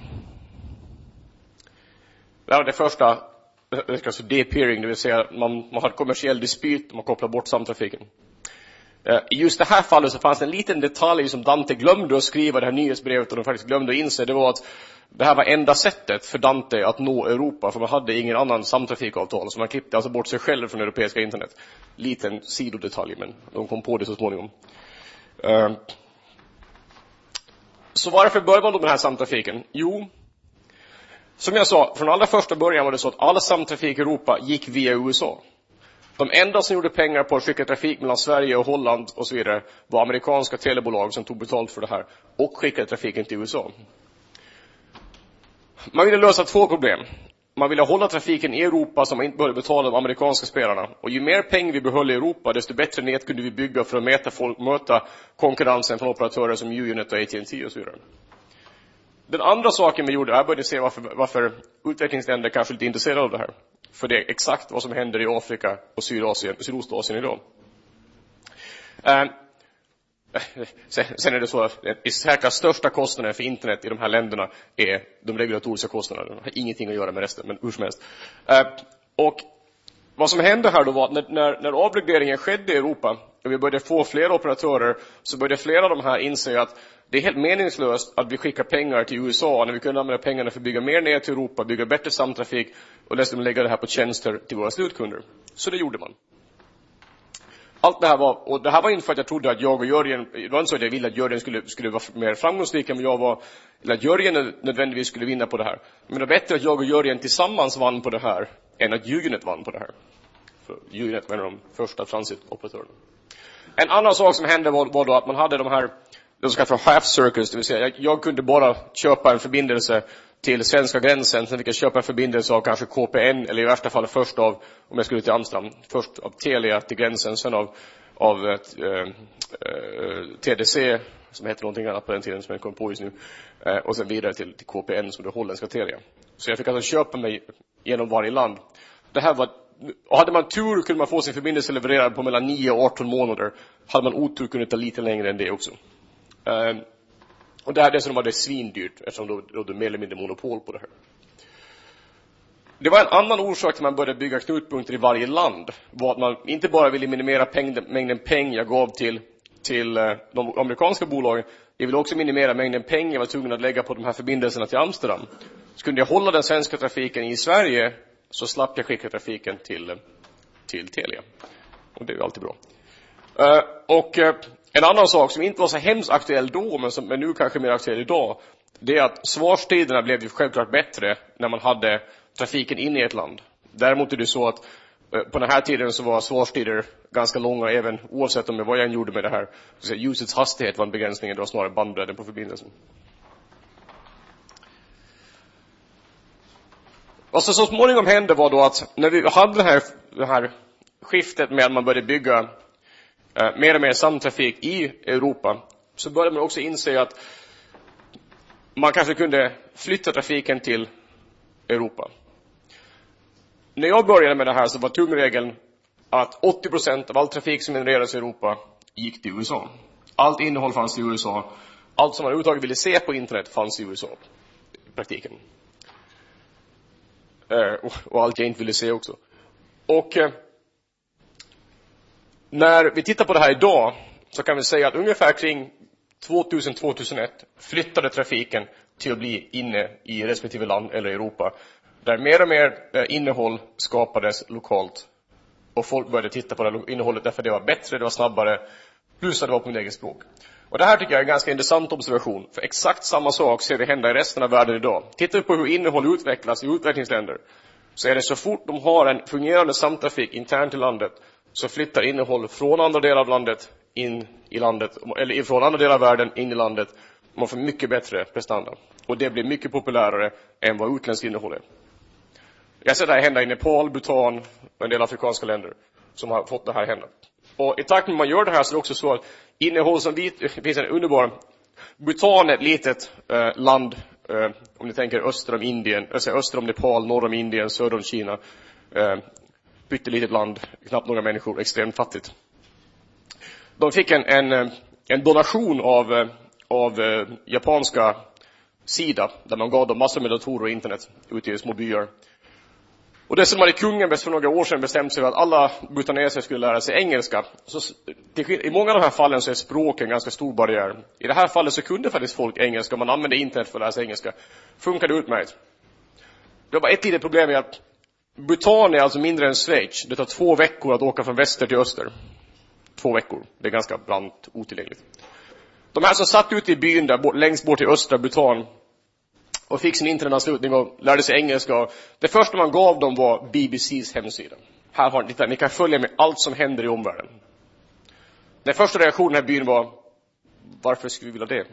Det var det första, alltså depeering, det vill säga man har ett kommersiell dispyt och man kopplar bort samtrafiken. I just det här fallet så fanns det en liten detalj som Dante glömde att skriva det här nyhetsbrevet, och de faktiskt glömde att inse. Det var att det här var enda sättet för Dante att nå Europa, för man hade ingen annan samtrafikavtal, så man klippte alltså bort sig själv från europeiska internet. Liten sidodetalj, men de kom på det så småningom. Så varför började man då med den här samtrafiken? Jo, som jag sa, från allra första början var det så att all samtrafik i Europa gick via USA. De enda som gjorde pengar på att skicka trafik mellan Sverige och Holland och så vidare var amerikanska telebolag som tog betalt för det här och skickade trafiken till USA. Man ville lösa två problem. Man ville hålla trafiken i Europa som man inte började betala de amerikanska spelarna. Och ju mer pengar vi behöll i Europa, desto bättre nät kunde vi bygga för att möta konkurrensen från operatörer som Unet och AT&T och så vidare. Den andra saken vi gjorde, jag började se varför utvecklingsländer kanske är lite intresserade av det här. För det är exakt vad som händer i Afrika och Sydostasien idag. Sen är det så att i säkert största kostnaden för internet i de här länderna är de regulatoriska kostnaderna. Det har ingenting att göra med resten, men hur som helst. Och vad som hände här då var att när avregleringen skedde i Europa och vi började få fler operatörer, så började flera av de här inse att det är helt meningslöst att vi skickar pengar till USA när vi kunde använda pengarna för att bygga mer ner till Europa, bygga bättre samtrafik och dessutom lägga det här på tjänster till våra slutkunder. Så det gjorde man. Allt det här var, och det här var inte för att jag trodde att jag och Jörgen, det var inte så att jag ville att Jörgen skulle vara mer framgångsrik än jag var, eller att Jörgen nödvändigtvis skulle vinna på det här. Men det var bättre att jag och Jörgen tillsammans vann på det här än att Unet vann på det här. För Unet var en av de första transitoperatörerna. En annan sak som hände var då att man hade de här, det som kallas för half circles, det vill säga jag kunde bara köpa en förbindelse till svenska gränsen, sen fick jag köpa en förbindelse av kanske KPN, eller i värsta fall först av, om jag skulle till Amsterdam, först av Telia till gränsen, sen av TDC, som heter någonting annat på den tiden som jag kom på just nu, och sen vidare till KPN som det holländska Telia. Så jag fick alltså köpa mig genom varje land. Det här var, och hade man tur kunde man få sin förbindelse levererad på mellan 9 och 18 månader. Hade man otur kunde det ta lite längre än det också. Och det här dessutom var det svindyrt, eftersom det rådde mer eller mindre monopol på det här. Det var en annan orsak till att man började bygga knutpunkter i varje land. Var att man inte bara ville minimera mängden pengar jag gav till de amerikanska bolagen. Jag ville också minimera mängden pengar jag var tvungen att lägga på de här förbindelserna till Amsterdam. Så kunde jag hålla den svenska trafiken i Sverige, så slapp jag skicka trafiken till Telia. Och det är ju alltid bra. En annan sak som inte var så hemskt aktuell då, men nu kanske mer aktuell idag, det är att svarstiderna blev ju självklart bättre när man hade trafiken in i ett land. Däremot är det så att på den här tiden så var svarstider ganska långa, även oavsett om vad jag än gjorde med det här. Så ljusets hastighet var en begränsning, det var snarare bandbredden på förbindelsen. Vad som så småningom hände var då att när vi hade det här skiftet med att man började bygga mer och mer samtrafik i Europa, så började man också inse att man kanske kunde flytta trafiken till Europa. När jag började med det här så var tumregeln att 80% av all trafik som genererades i Europa gick till USA. Allt innehåll fanns i USA. Allt som man överhuvudtaget ville se på internet fanns i USA i praktiken. Och allt jag inte ville se också. Och när vi tittar på det här idag så kan vi säga att ungefär kring 2000-2001 flyttade trafiken till att bli inne i respektive land eller Europa. Där mer och mer innehåll skapades lokalt. Och folk började titta på det innehållet därför det var bättre, det var snabbare, plus att det var på mitt eget språk. Och det här tycker jag är en ganska intressant observation. För exakt samma sak ser vi hända i resten av världen idag. Tittar vi på hur innehåll utvecklas i utvecklingsländer, så är det så fort de har en fungerande samtrafik internt i landet, så flyttar innehåll från andra delar av landet in i landet, eller från andra delar av världen in i landet. Man får mycket bättre prestanda. Och det blir mycket populärare än vad utländskt innehåll är. Jag ser det här hända i Nepal, Bhutan och en del afrikanska länder som har fått det här hända. Och i takt med man gör det här så är det också så att innehåll som det finns en underbar. Bhutan är ett litet land, om ni tänker öster om Indien, öster om Nepal, norr om Indien, söder om Kina. Pyttelitet land, knappt några människor, extremt fattigt. De fick en donation av japanska sida, där man gav dem massor med datorer och internet ute i små byar. Och dessutom hade kungen för några år sedan bestämt sig för att alla bhutaneser skulle lära sig engelska. Så i många av de här fallen så är språk en ganska stor barriär. I det här fallet så kunde faktiskt folk engelska, man använde internet för att lära sig engelska. Funkade utmärkt. Det var bara ett litet problem i att Bhutan är alltså mindre än Schweiz. Det tar 2 veckor att åka från väster till öster. 2 veckor. Det är ganska brant otillgängligt. De här som satt ute i byn där längst bort till östra Bhutan och fick sin internetanslutning och lärde sig engelska. Det första man gav dem var BBC:s hemsida. Här har ni, ni kan följa med allt som händer i omvärlden. Den första reaktionen i byn var: varför skulle vi vilja det?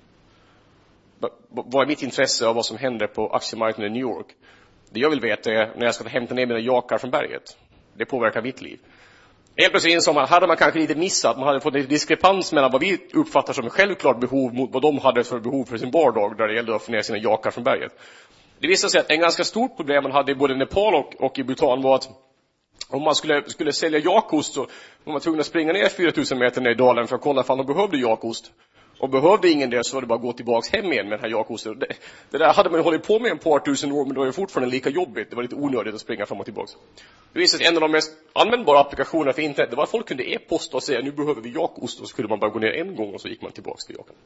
Vad är mitt intresse av vad som händer på aktiemarknaden i New York? Det jag vill veta är när jag ska hämta ner mina jakar från berget. Det påverkar mitt liv. Helt plötsligt insåg man, hade man kanske lite missat, man hade fått en diskrepans mellan vad vi uppfattar som ett självklart behov mot vad de hade för behov för sin vardag där det gällde att få ner sina jakar från berget. Det visade sig att en ganska stort problem man hade i både Nepal och i Bhutan var att om man skulle sälja jakost så var man tvungen att springa ner 4000 meter ner i dalen för att kolla om de behövde jakost. Och behövde ingen det så var det bara att gå tillbaks hem igen med den här jakosten. Det där hade man ju hållit på med ett par tusen år, men det var ju fortfarande lika jobbigt. Det var lite onödigt att springa fram och tillbaks. Det visade sig en av de mest användbara applikationerna för internet. Det var att folk kunde e-posta och säga nu behöver vi jakost. Och så kunde man bara gå ner en gång och så gick man tillbaks till jakan.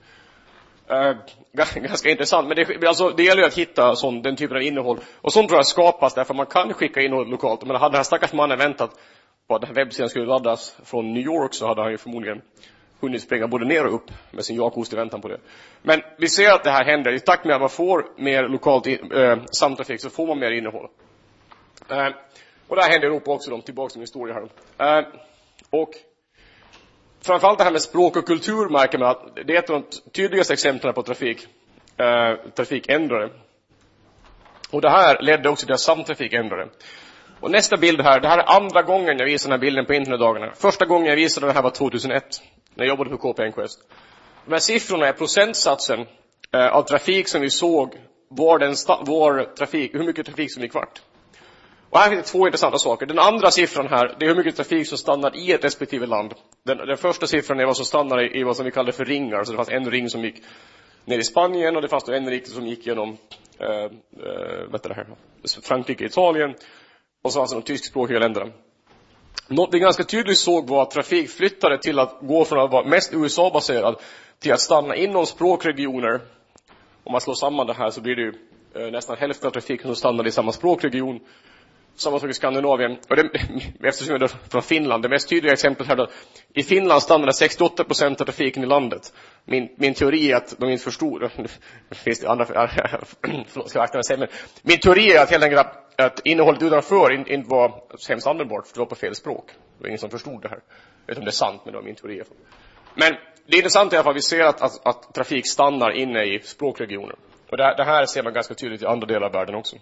Ganska intressant. Men det gäller ju att hitta den typen av innehåll. Och sånt tror jag skapas därför man kan skicka innehåll lokalt. Men hade den här stackars mannen väntat på att den här webbsidan skulle laddas från New York så hade han ju förmodligen hunnit springa både ner och upp med sin jakost i väntan på det. Men vi ser att det här händer. I takt med att man får mer lokalt samtrafik så får man mer innehåll. Och det här händer i Europa också, tillbaka till min historia här. Och framförallt det här med språk och kultur märker man att det är ett av de tydligaste exemplen på trafikändrare. Och det här ledde också till att samtrafikändrare. Och nästa bild här, det här är andra gången jag visar den här bilden på internetdagarna. Första gången jag visade det här var 2001, när jag jobbade på KPNQest. De här siffrorna är procentsatsen av trafik som vi såg, hur mycket trafik som gick vart. Och här finns det 2 intressanta saker. Den andra siffran här, det är hur mycket trafik som stannar i ett respektive land. Den första siffran är vad som stannar i vad som vi kallar för ringar. Så det fanns en ring som gick ner i Spanien och det fanns en ring som gick genom Frankrike, Italien. Och så alltså de tyskspråkiga länderna. Något vi ganska tydligt såg var att trafik flyttade till att gå från att vara mest USA-baserad till att stanna inom språkregioner. Om man slår samman det här så blir det ju nästan hälften av trafiken som stannar i samma språkregion. Samma sak i Skandinavien. Och eftersom jag är från Finland, det mest tydliga exemplet här då. I Finland stannade 68% av trafiken i landet. Min teori är att de inte förstod. Finns det andra förlåt, ska jag akta mig säga, men min teori är att helt enkelt att innehållet utanför inte var så hemskt användbart, för det var på fel språk. Det var ingen som förstod det här. Jag vet inte om det är sant, men det var min teori. Men det är intressant i alla fall att vi ser att trafik stannar inne i språkregioner. Och det här ser man ganska tydligt i andra delar av världen också.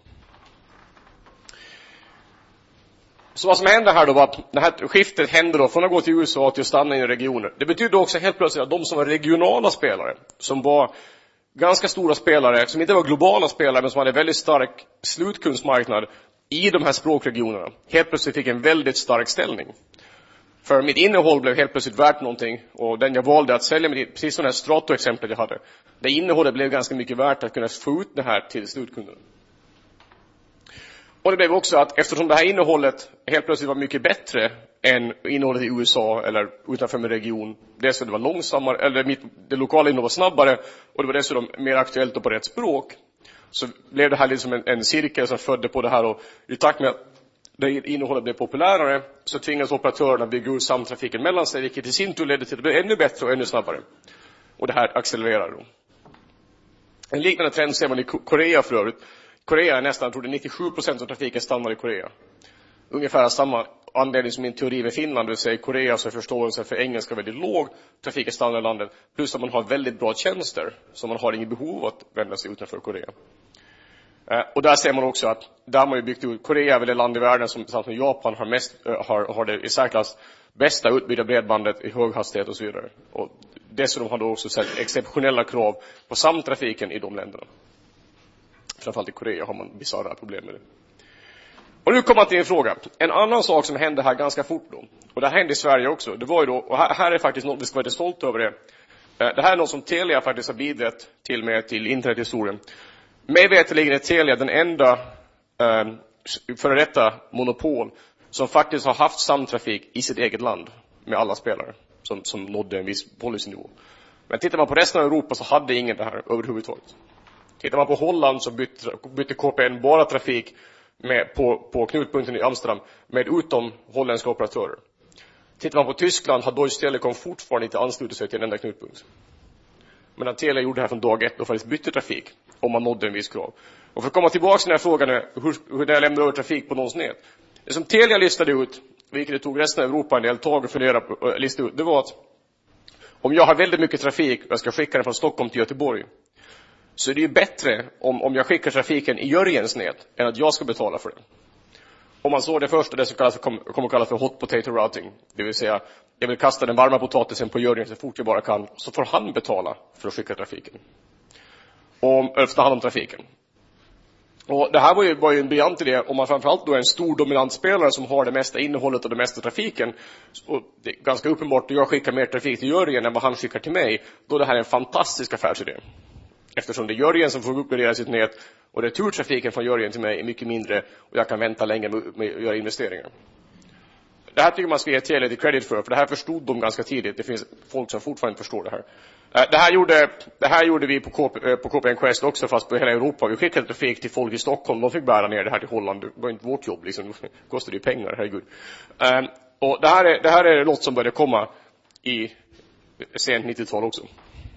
Så vad som hände här då var att det här skiftet hände då från att gå till USA till att stanna i regioner. Det betyder också helt plötsligt att de som var regionala spelare, som var ganska stora spelare, som inte var globala spelare men som hade väldigt stark slutkundsmarknad i de här språkregionerna, helt plötsligt fick en väldigt stark ställning. För mitt innehåll blev helt plötsligt värt någonting, och den jag valde att sälja med, precis som det här Strato-exemplet jag hade, det innehållet blev ganska mycket värt att kunna få ut det här till slutkunden. Och det blev också att eftersom det här innehållet helt plötsligt var mycket bättre än innehållet i USA eller utanför min region, dessutom det var långsammare, eller det lokala innehållet var snabbare, och det var dessutom mer aktuellt och på rätt språk, så blev det här liksom en cirkel som födde på det här. Och i takt med att det innehållet blev populärare så tvingades operatörerna bygga ut samtrafiken mellan sig, vilket i sin tur ledde till att det blev ännu bättre och ännu snabbare. Och det här accelererar då. En liknande trend ser man i Korea för övrigt. Korea är nästan, jag tror det 97% av trafiken stannar i Korea. Ungefär samma anledning som min teori med Finland, det vill säga i Korea så är förståelsen för engelska väldigt låg, trafiken stannar i landet, plus att man har väldigt bra tjänster så man har ingen behov att vända sig utanför Korea. Och där ser man också att där har man ju byggt ut, Korea är väl det land i världen som tillsammans med Japan har det i särklass bästa utbyggda bredbandet i hög hastighet och så vidare. Och dessutom har då också sett exceptionella krav på samtrafiken i de länderna. Framförallt i Korea har man bizarra problem med det. Och nu kommer man till en fråga. En annan sak som hände här ganska fort då, och det hände i Sverige också, det var ju då, och här är faktiskt något vi ska vara stolt över det. Det här är något som Telia faktiskt har bidragit till internethistorien. Mig veterligen är Telia den enda före detta monopol som faktiskt har haft samtrafik i sitt eget land med alla spelare som nådde en viss policynivå. Men tittar man på resten av Europa så hade ingen det här överhuvudtaget. Tittar man på Holland så bytte KPN bara trafik på knutpunkten i Amsterdam med utom holländska operatörer. Tittar man på Tyskland har Deutsche Telekom fortfarande inte anslutit sig till en enda knutpunkt. Men Telia gjorde det här från dag ett och faktiskt bytte trafik om man nådde en viss krav. Och för att komma tillbaka till den här frågan hur det lämnar över trafik på någons nät. Det som Telia listade ut, vilket det tog resten av Europa en del tag att fundera på, lista ut, det var att om jag har väldigt mycket trafik och jag ska skicka den från Stockholm till Göteborg, så är det ju bättre om jag skickar trafiken i Jörgens nät än att jag ska betala för det. Om man såg det första, det som kommer att kallas för hot potato routing, det vill säga jag vill kasta den varma potatisen på Jörgen så fort jag bara kan, så får han betala för att skicka trafiken. Och ta hand om trafiken. Och det här var ju en briljant idé om man framförallt då är en stor dominant spelare som har det mesta innehållet och det mesta trafiken. Och det är ganska uppenbart att jag skickar mer trafik till Jörgen än vad han skickar till mig. Då det här är en fantastisk affärsidé. Eftersom det är Jörgen som får uppgradera sitt nät och returtrafiken från Jörgen till mig är mycket mindre och jag kan vänta länge med att göra investeringar. Det här tycker man ska ge Telia lite credit för det här förstod de ganska tidigt. Det finns folk som fortfarande inte förstår det här. Det här gjorde vi på KPN Quest också, fast på hela Europa. Vi skickade trafik till folk i Stockholm. De fick bära ner det här till Holland. Det var inte vårt jobb, liksom. Det kostade ju pengar, herregud. Och det här är något som började komma i sent 90-tal också.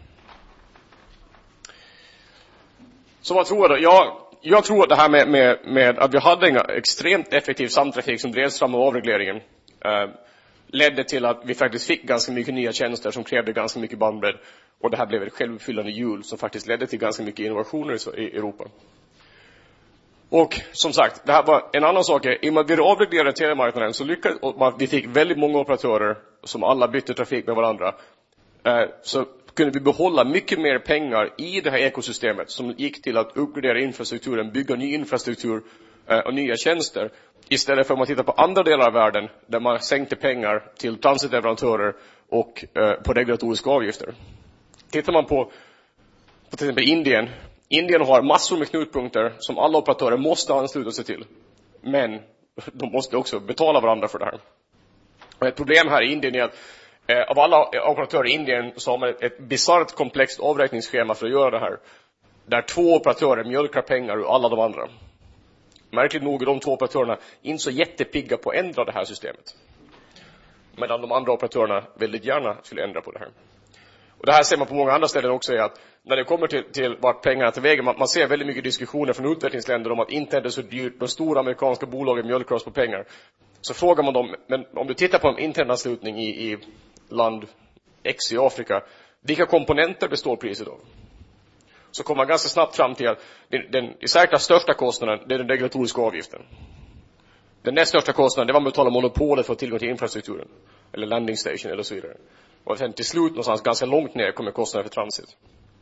Så vad tror jag då? Jag tror att det här med att vi hade en extremt effektiv samtrafik som drevs fram av avregleringen ledde till att vi faktiskt fick ganska mycket nya tjänster som krävde ganska mycket bandbredd. Och det här blev ett självuppfyllande hjul som faktiskt ledde till ganska mycket innovationer i Europa. Och som sagt, det här var en annan sak. I och med att vi avreglerade telemarknaden så lyckades vi fick väldigt många operatörer som alla bytte trafik med varandra. Så kunde vi behålla mycket mer pengar i det här ekosystemet som gick till att uppgradera infrastrukturen, bygga ny infrastruktur och nya tjänster. Istället för att man tittar på andra delar av världen där man sänkte pengar till transitleverantörer och på regulatoriska avgifter. Tittar man på till exempel Indien. Indien har massor med knutpunkter som alla operatörer måste ansluta sig till. Men de måste också betala varandra för det här. Och ett problem här i Indien är att av alla operatörer i Indien så har man ett bizarrt komplext avräkningsschema för att göra det här. Där 2 operatörer mjölkar pengar ur alla de andra. Märkligt nog är de 2 operatörerna inte så jättepigga på att ändra det här systemet. Medan de andra operatörerna väldigt gärna skulle ändra på det här. Och det här ser man på många andra ställen också, är att när det kommer till vart pengarna till vägen, man ser väldigt mycket diskussioner från utvecklingsländer om att internet är så dyrt, de stora amerikanska bolagen mjölkar oss på pengar. Så frågar man dem, men om du tittar på en internetanslutning i land X i Afrika, vilka komponenter består priset av? Så kommer man ganska snabbt fram till att den i särskilt största kostnaden, det är den regulatoriska avgiften. Den näst största kostnaden, det var man betalar monopolet för tillgång till infrastrukturen. Eller landing station eller så vidare. Och sen till slut någonstans ganska långt ner kommer kostnaden för transit.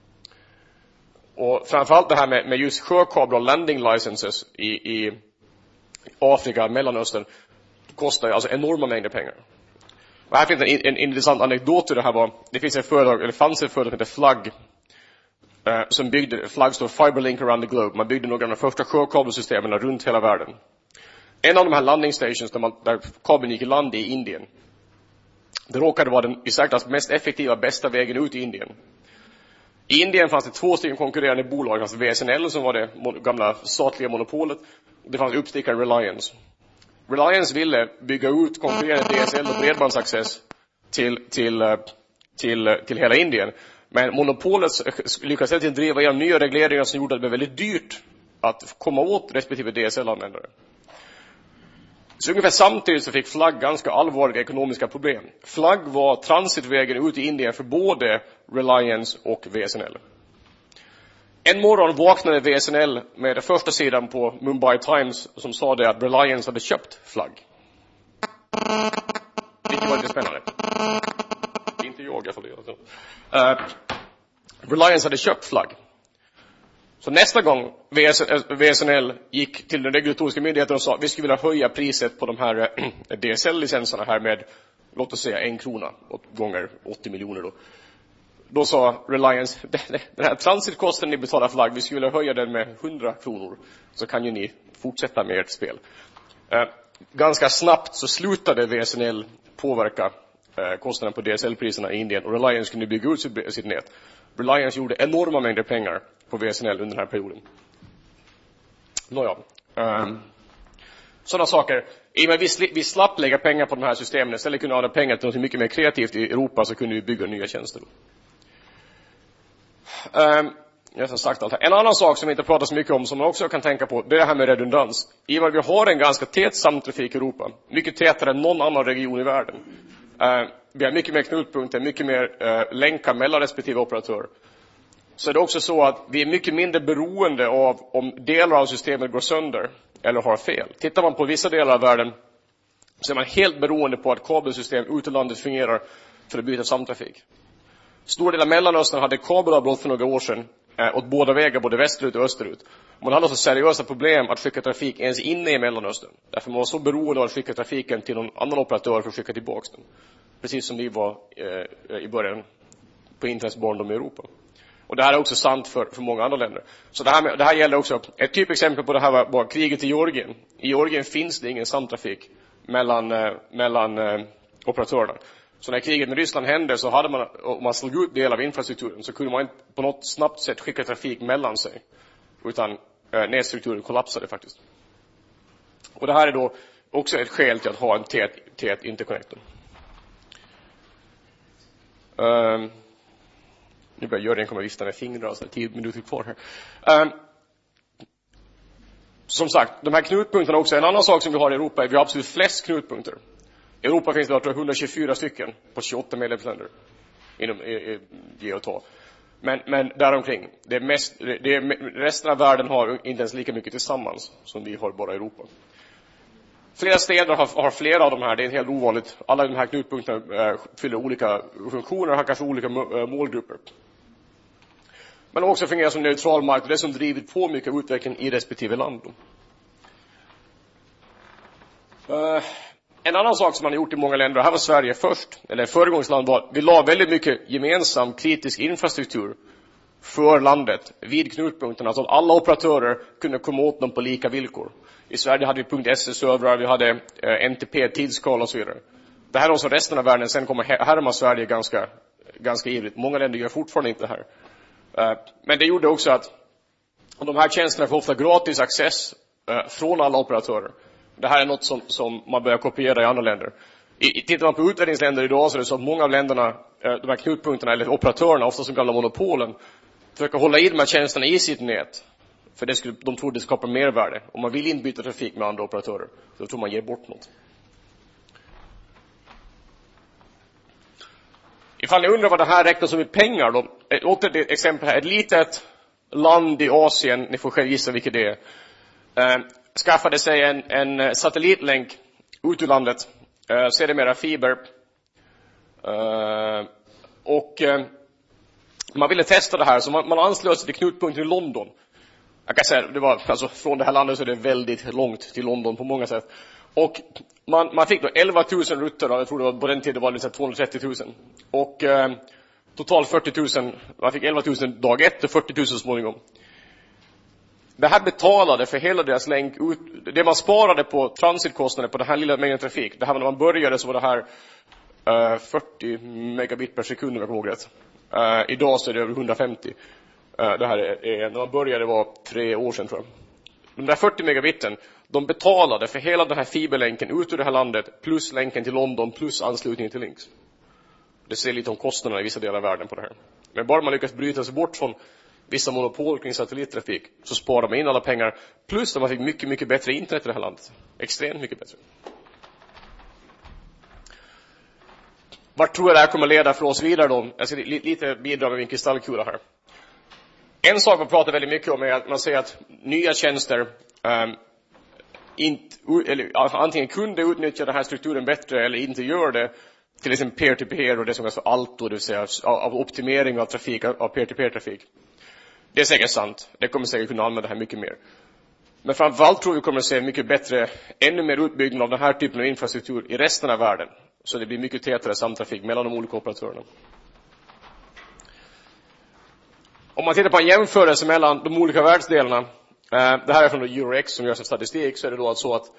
Och framförallt det här med just sjökablar och landing licenses i Afrika, Mellanöstern, kostar alltså enorma mängder pengar. Och här finns en intressant anekdot till det här. Det fanns ett företag som heter Flagg. Som byggde, Flagg står Fiberlink around the globe. Man byggde några av de första sjökabelsystemen runt hela världen. En av de här landing stations där kabeln gick i land i Indien. Det råkade vara den i särklass mest effektiva, bästa vägen ut i Indien. I Indien fanns det 2 stycken konkurrerande bolag. Det fanns VSNL som var det gamla statliga monopolet. Det fanns uppstickaren Reliance. Reliance ville bygga ut konkurrerande DSL och bredbandsaccess till hela Indien. Men monopolet lyckades inte driva igenom nya regleringar som gjorde att det blev väldigt dyrt att komma åt respektive DSL-användare. Så ungefär samtidigt så fick Flagg ganska allvarliga ekonomiska problem. Flagg var transitvägen ut i Indien för både Reliance och VSNL. En morgon vaknade VSNL med den första sidan på Mumbai Times som sa det att Reliance hade köpt Flagg. Vilket var lite spännande. Inte jag får det. Reliance hade köpt Flagg. Så nästa gång VSNL gick till den regulatoriska myndigheten och sa vi skulle vilja höja priset på de här DSL-licenserna här med, låt oss säga 1 krona gånger 80 miljoner då. Då sa Reliance, den här transitkostnaden ni betalar Flagg, vi skulle vilja höja den med 100 kronor. Så kan ju ni fortsätta med ert spel. Ganska snabbt så slutade VSNL påverka kostnaden på DSL-priserna i Indien och Reliance kunde bygga ut sitt nät. Reliance gjorde enorma mängder pengar på VSNL under den här perioden. Nåja. Sådana saker. I och med vi slapp lägga pengar på de här systemen. Istället kunde vi använda pengar till något mycket mer kreativt i Europa, så kunde vi bygga nya tjänster. Jag har sagt allt här. En annan sak som vi inte pratar så mycket om, som man också kan tänka på, det är det här med redundans. I och med vi har en ganska tät samtrafik i Europa. Mycket tätare än någon annan region i världen. Vi har mycket mer knutpunkter, mycket mer länkar mellan respektive operatör. Så är det också så att vi är mycket mindre beroende av om delar av systemet går sönder eller har fel. Tittar man på vissa delar av världen så är man helt beroende på att kabelsystem ut i landet fungerar för att byta samtrafik. Stora delar av Mellanöstern hade kabelavbrott för några år sedan åt båda vägar, både västerut och österut. Man hade så seriösa problem att skicka trafik ens inne i Mellanöstern. Därför man var så beroende av att skicka trafiken till någon annan operatör för att skicka tillbaka den. Precis som vi var i början på internets barndom i Europa. Och det här är också sant för många andra länder. Så det här gäller också. Ett typexempel på det här var kriget i Georgien. I Georgien finns det ingen samtrafik mellan operatörerna. Så när kriget med Ryssland hände så hade man, om man slog ut del av infrastrukturen, så kunde man inte på något snabbt sätt skicka trafik mellan sig. Utan nätstrukturen kollapsade faktiskt. Och det här är då också ett skäl till att ha en tät interconnector. Nu börjar Jörgen komma vifta med fingrar och så 10 minuter kvar här. Som sagt, de här knutpunkterna också. En annan sak som vi har i Europa är att vi har absolut flest knutpunkter. I Europa finns det 124 stycken på 28 medlemsländer inom ge och ta. Men däromkring. Resten av världen har inte ens lika mycket tillsammans som vi har bara i Europa. Flera städer har flera av de här. Det är helt ovanligt. Alla de här knutpunkterna fyller olika funktioner och har kanske olika målgrupper. Men de också fungerar som neutral marknad. Det är som drivit på mycket av utvecklingen i respektive land. En annan sak som man har gjort i många länder, och här var Sverige först, eller föregångsland, var vi la väldigt mycket gemensam kritisk infrastruktur för landet vid knutpunkterna så att alla operatörer kunde komma åt dem på lika villkor. I Sverige hade vi .se-servrar, vi hade NTP, tidskal och så vidare. Det här är också resten av världen. Sen kommer härma Sverige ganska ivrigt. Många länder gör fortfarande inte det här. Men det gjorde också att de här tjänsterna får ofta gratis access från alla operatörer. Det här är något som man börjar kopiera i andra länder. Tittar man på utvecklingsländer idag så är det så att många av länderna, de här knutpunkterna eller operatörerna, ofta som gamla monopolen, försöker hålla i de här tjänsterna i sitt nät. För de tror det skapar mervärde. Om man vill inte byta trafik med andra operatörer, så tror man ger bort något. Ifall ni undrar vad det här räknas som i pengar då. Åter ett exempel här. Ett litet land i Asien, ni får själv gissa vilket det är. Skaffade sig en satellitlänk ut ur landet. Sedermera fiber. Och man ville testa det här. Så man anslöt sig till knutpunkten i London. Jag kan säga, det var, alltså, från det här landet så är det väldigt långt till London på många sätt. Och man fick då 11 000 rutter. Jag tror det var, på den tiden var det 230 000. Och totalt 40 000. Man fick 11 000 dag 1 och 40 000 småningom. Det här betalade för hela deras länk ut. Det man sparade på transitkostnader på den här lilla mängden trafik. Det här när man började så var det här 40 megabit per sekund om jag kommer ihåg rätt. Idag så är det över 150. Det här är när man började var 3 år sedan tror jag. De där 40 megabiten, de betalade för hela den här fiberlänken ut ur det här landet plus länken till London plus anslutningen till Links. Det ser lite om kostnaderna i vissa delar av världen på det här. Men bara man lyckas bryta sig bort från vissa monopol kring satellittrafik, så sparar man in alla pengar. Plus att man fick mycket, mycket bättre internet i det här landet. Extremt mycket bättre. Vart tror jag det här kommer leda för oss vidare då? Jag ska lite bidra med min kristallkula här. En sak man pratar väldigt mycket om är att man säger att nya tjänster antingen kunde utnyttja den här strukturen bättre eller inte gör det. Till exempel peer-to-peer och det som kallas för ALTO, det vill säga av optimering av trafik, av peer-to-peer-trafik. Det är säkert sant. Det kommer säkert kunna använda det här mycket mer. Men framförallt tror vi kommer att se mycket bättre, ännu mer utbyggnad av den här typen av infrastruktur i resten av världen. Så det blir mycket tätare samtrafik mellan de olika operatörerna. Om man tittar på en jämförelse mellan de olika världsdelarna, det här är från Eurox som görs av statistik, så är det då alltså att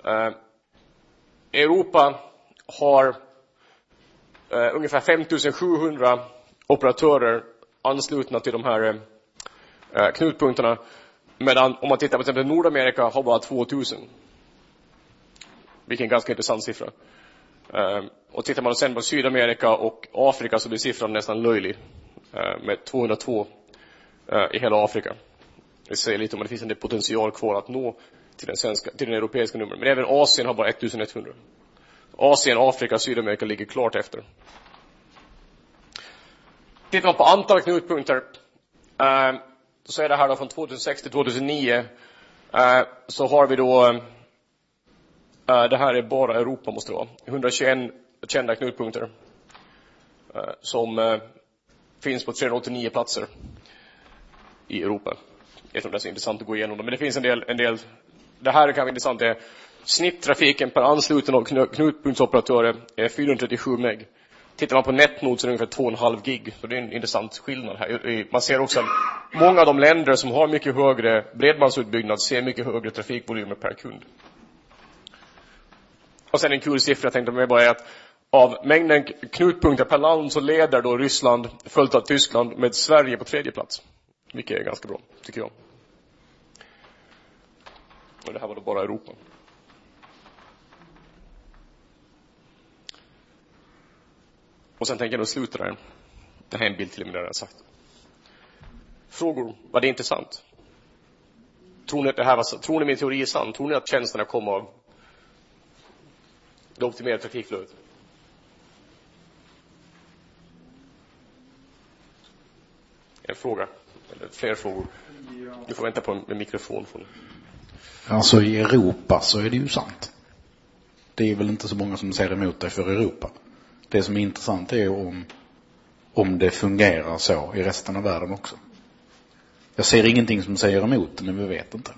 Europa har ungefär 5700 operatörer anslutna till de här knutpunkterna, medan om man tittar på till exempel Nordamerika har bara 2000. Vilken ganska intressant siffra. Och tittar man sen på Sydamerika och Afrika så blir siffran nästan löjlig, med 202 i hela Afrika. Det säger lite om att det finns en del potential kvar att nå till den europeiska numren. Men även Asien har bara 1100. Asien, Afrika, Sydamerika ligger klart efter. Tittar man på antal knutpunkter så är det här då från 2006 till 2009 så har vi då det här är bara Europa måste det vara. 121 kända knutpunkter som finns på 389 platser i Europa. Jag tror det är så intressant att gå igenom det. Men det finns en del det här kan vara intressant. Det är snitttrafiken per ansluten av knutpunktsoperatörer är 437 meg. Tittar man på netnod så är det ungefär 2,5 gig. Så det är en intressant skillnad här. Man ser också att många av de länder som har mycket högre bredbandsutbyggnad ser mycket högre trafikvolymer per kund. Och sen en kul siffra jag tänkte mig bara är att av mängden knutpunkter per land så leder då Ryssland följt av Tyskland med Sverige på 3:e plats. Vilket är ganska bra, tycker jag. Och det här var då bara Europa. Och sen tänker jag då sluta där. Det här är en bild till och med där jag har sagt. Frågor, var det intressant? Tror ni min teori är sann? Tror ni att tjänsterna kommer av det optimerade trafikflödet? En fråga, eller fler frågor. Du får vänta på en mikrofon. Alltså i Europa så är det ju sant. Det är väl inte så många som säger emot dig för Europa. Det som är intressant är om det fungerar så i resten av världen också. Jag ser ingenting som säger emot det, men vi vet inte.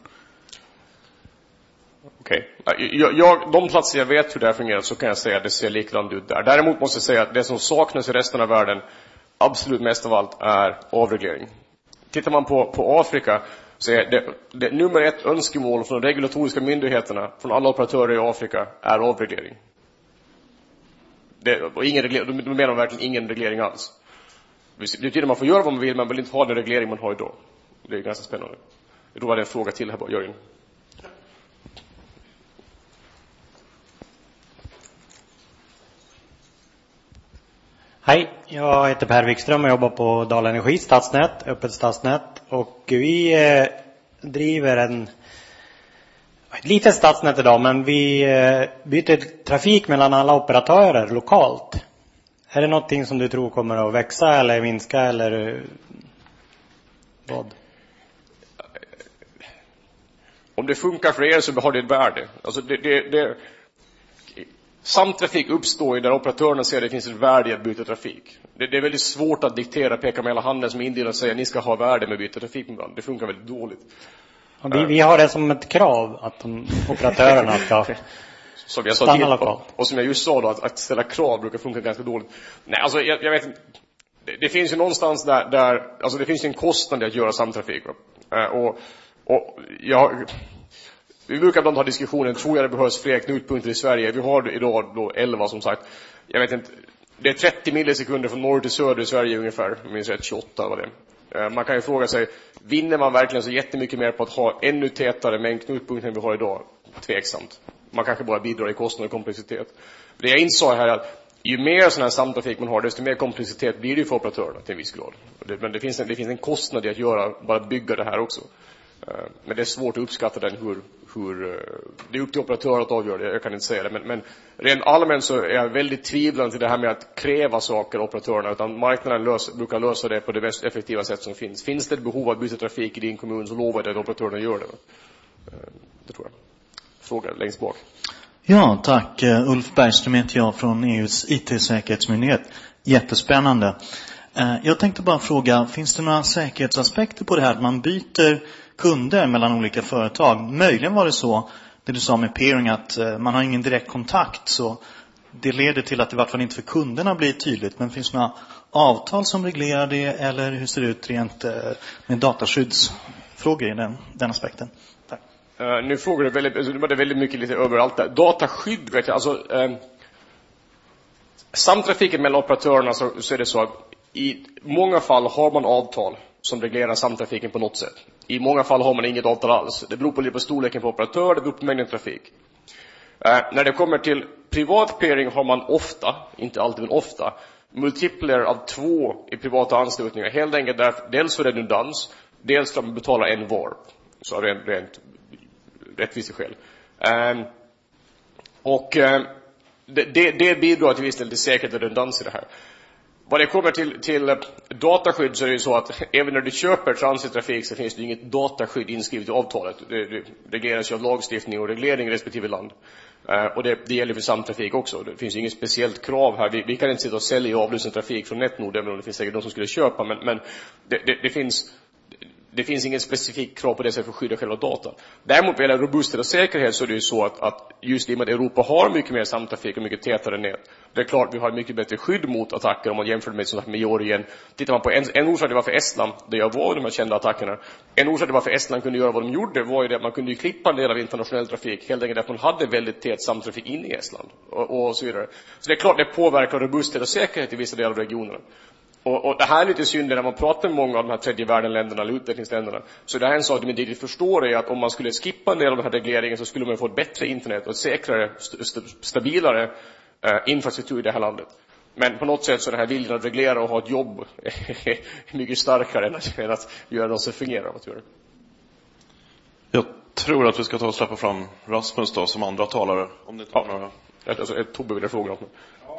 Okej. De platser jag vet hur det här fungerar så kan jag säga att det ser likadant ut där. Däremot måste jag säga att det som saknas i resten av världen absolut mest av allt är avreglering. Tittar man på Afrika så är det nummer ett önskemål från de regulatoriska myndigheterna från alla operatörer i Afrika är avreglering. Och de menar verkligen ingen reglering alls. Det betyder man får göra vad man vill, men vill inte ha den reglering man har idag. Det är ganska spännande. Då var det en fråga till här bara, Jörgen. Hej, jag heter Per Wikström och jobbar på Dala Energi stadsnät, öppet stadsnät. Och vi driver ett litet stadsnät idag, men vi byter trafik mellan alla operatörer lokalt. Är det någonting som du tror kommer att växa eller minska eller vad? Om det funkar för er så har det ett värde. Alltså samtrafik uppstår ju där operatörerna ser att det finns ett värde i att byta trafik. Det är väldigt svårt att diktera, peka med hela handen som indelar och säga att ni ska ha värde med att byta trafik med varandra. Det funkar väldigt dåligt. Vi har det som ett krav att operatörerna ska som jag sa stanna lokalt. Och som jag just sa då, att ställa krav brukar funka ganska dåligt. Nej, alltså jag vet inte. Det finns ju någonstans där alltså det finns ju en kostnad att göra samtrafik. Vi brukar ibland ha diskussionen, tror jag det behövs fler knutpunkter i Sverige. Vi har idag då 11 som sagt. Jag vet inte, det är 30 millisekunder från norr till söder i Sverige ungefär. Jag minns rätt 28 var det. Man kan ju fråga sig, vinner man verkligen så jättemycket mer på att ha ännu tätare mängd knutpunkter än vi har idag? Tveksamt. Man kanske bara bidrar i kostnad och komplexitet. Det jag insåg här är att ju mer sån här samtrafik man har, desto mer komplexitet blir det för operatörerna till en viss grad. Men det finns en kostnad i att bara bygga det här också. Men det är svårt att uppskatta den hur det är upp till operatörer att avgöra det, jag kan inte säga det. Men rent allmänt så är jag väldigt tvivlande till det här med att kräva saker av operatörerna, utan marknaden brukar lösa det på det mest effektiva sätt som finns. Finns det ett behov att byta trafik i din kommun, så lovar jag att operatörerna gör det. Det tror jag. Fråga längst bak. Ja, tack. Ulf Bergström heter jag från EUs IT-säkerhetsmyndighet. Jättespännande. Jag tänkte bara fråga, finns det några säkerhetsaspekter på det här? Att man byter kunder mellan olika företag. Möjligen var det så, det du sa med peering, att man har ingen direkt kontakt. Så det leder till att det i vart fall inte för kunderna blir tydligt. Men finns det några avtal som reglerar det? Eller hur ser det ut rent med dataskyddsfrågor i den aspekten? Tack. Nu frågar du väldigt mycket lite överallt där. Dataskydd vet jag, alltså samtrafiken mellan operatörerna så är det så att i många fall har man avtal som reglerar samtrafiken på något sätt. I många fall har man inget avtal alls. Det beror lite på storleken på operatör, det beror på mängden trafik. När det kommer till privat peering har man ofta, inte alltid men ofta, multipler av 2 i privata anslutningar. Helt enkelt därför, dels för redundans, dels för att man betalar en var. Så rent rättviseskäl. Det bidrar till viss del till säkerhet och redundans i det här. Vad det kommer till dataskydd så är det ju så att även när du köper transittrafik så finns det inget dataskydd inskrivet i avtalet. Det regleras ju av lagstiftning och reglering i respektive land. Och det gäller för samtrafik också. Det finns ju inget speciellt krav här. Vi kan inte sitta och sälja och avlyssna trafik från Netnord, även om det finns säkert de som skulle köpa. Men det finns ingen specifik krav på det sättet för att skydda själva datan. Däremot vad gäller robusthet och säkerhet så är det ju så att just i och med att Europa har mycket mer samtrafik och mycket tätare nät. Det är klart vi har mycket bättre skydd mot attacker om man jämför med Georgien. Tittar man på en orsak det var för Estland, där jag var de här kända attackerna. En orsak det var för Estland kunde göra vad de gjorde var ju det att man kunde ju klippa en del av internationell trafik. Helt enkelt att man hade väldigt tät samtrafik inne i Estland och så vidare. Så det är klart det påverkar robusthet och säkerhet i vissa delar av regionerna. Och det här är lite synd när man pratar med många av de här tredje världen-länderna eller utvecklingsländerna. Så det här är en sak de inte riktigt förstår är att om man skulle skippa en del av den här regleringen så skulle man få ett bättre internet och ett säkrare, stabilare infrastruktur i det här landet. Men på något sätt så är den här viljan att reglera och ha ett jobb mycket starkare än att göra något som fungerar. Vad tror du? Jag tror att vi ska ta och släppa fram Rasmus då som andra talare. Om det tar några. Alltså, Tobbe vill fråga något.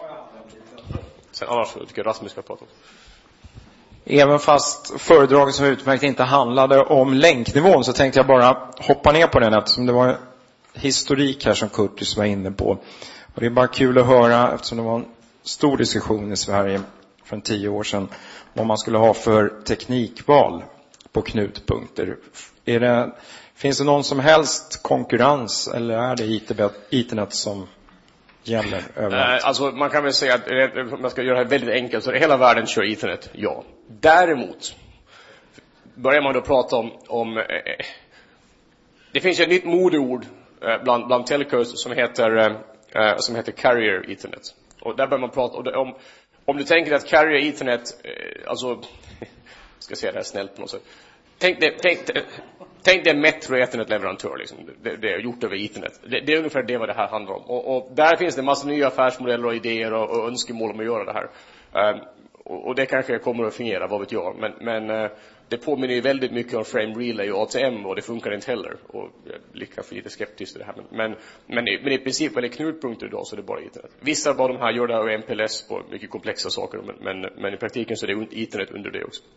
Sen annars tycker jag Rasmus ska prata om. Även fast föredraget som utmärkt inte handlade om länknivån så tänkte jag bara hoppa ner på den eftersom det var historik här som Curtis var inne på. Och det är bara kul att höra eftersom det var en stor diskussion i Sverige för 10 år sedan vad man skulle ha för teknikval på knutpunkter. Finns det någon som helst konkurrens eller är det IT-nät som gäller överallt? Alltså man kan väl säga att man ska göra det väldigt enkelt så hela världen kör internet, ja. Däremot börjar man då prata om det finns ju ett nytt modeord bland telcos som heter carrier ethernet. Och där börjar man prata om du tänker att carrier ethernet alltså ska jag säga det här snällt på något sätt. Tänk dig Metro Ethernet-leverantör liksom. Det är gjort över Ethernet. Det är ungefär det vad det här handlar om. Och där finns det en massa nya affärsmodeller och idéer och önskemål om att göra det här. Och det kanske kommer att fungera, vad vet jag. Men det påminner ju väldigt mycket om Frame Relay och ATM och det funkar inte heller. Och jag är kanske lite skeptisk till det här. Men i princip vad det är knutpunkter idag så är det bara Ethernet. Vissa av de här gör det här över MPLS på mycket komplexa saker. Men i praktiken så är det Ethernet under det också.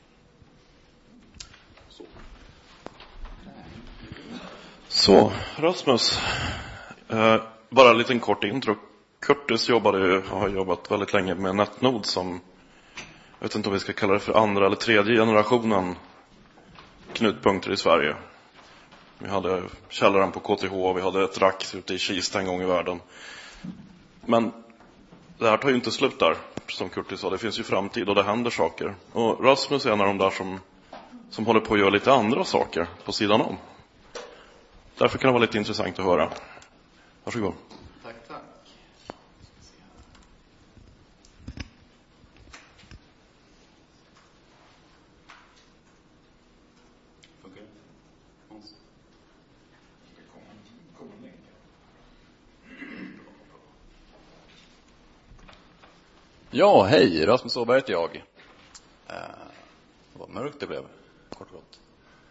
Så, Rasmus, bara en liten kort intro. Curtis har jobbat väldigt länge med Netnod som, jag vet inte om vi ska kalla det för andra eller tredje generationen knutpunkter i Sverige. Vi hade källaren på KTH, vi hade ett rack ute i Kista en gång i världen. Men det här tar ju inte slut där, som Curtis sa. Det finns ju framtid och det händer saker. Och Rasmus är en av de där som håller på att göra lite andra saker på sidan om. Därför kan det vara lite intressant att höra. Varsågod. Tack. Ja, hej. Rasmus Åberg heter jag. Vad mörkt det blev, kort och gott.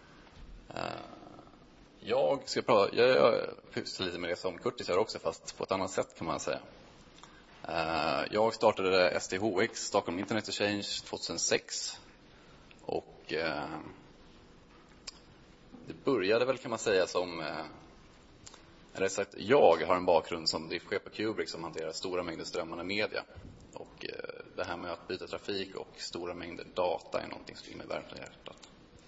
Jag ska prata, jag pysslar lite med det som Kurtis gör också, fast på ett annat sätt kan man säga. Jag startade STHX, Stockholm Internet Exchange, 2006. Och det började väl, kan man säga, som... Eller sagt, jag har en bakgrund som driftchef på Kubrick som hanterar stora mängder strömmande media. Och det här med att byta trafik och stora mängder data är någonting som ligger mig varmt i hjärtat.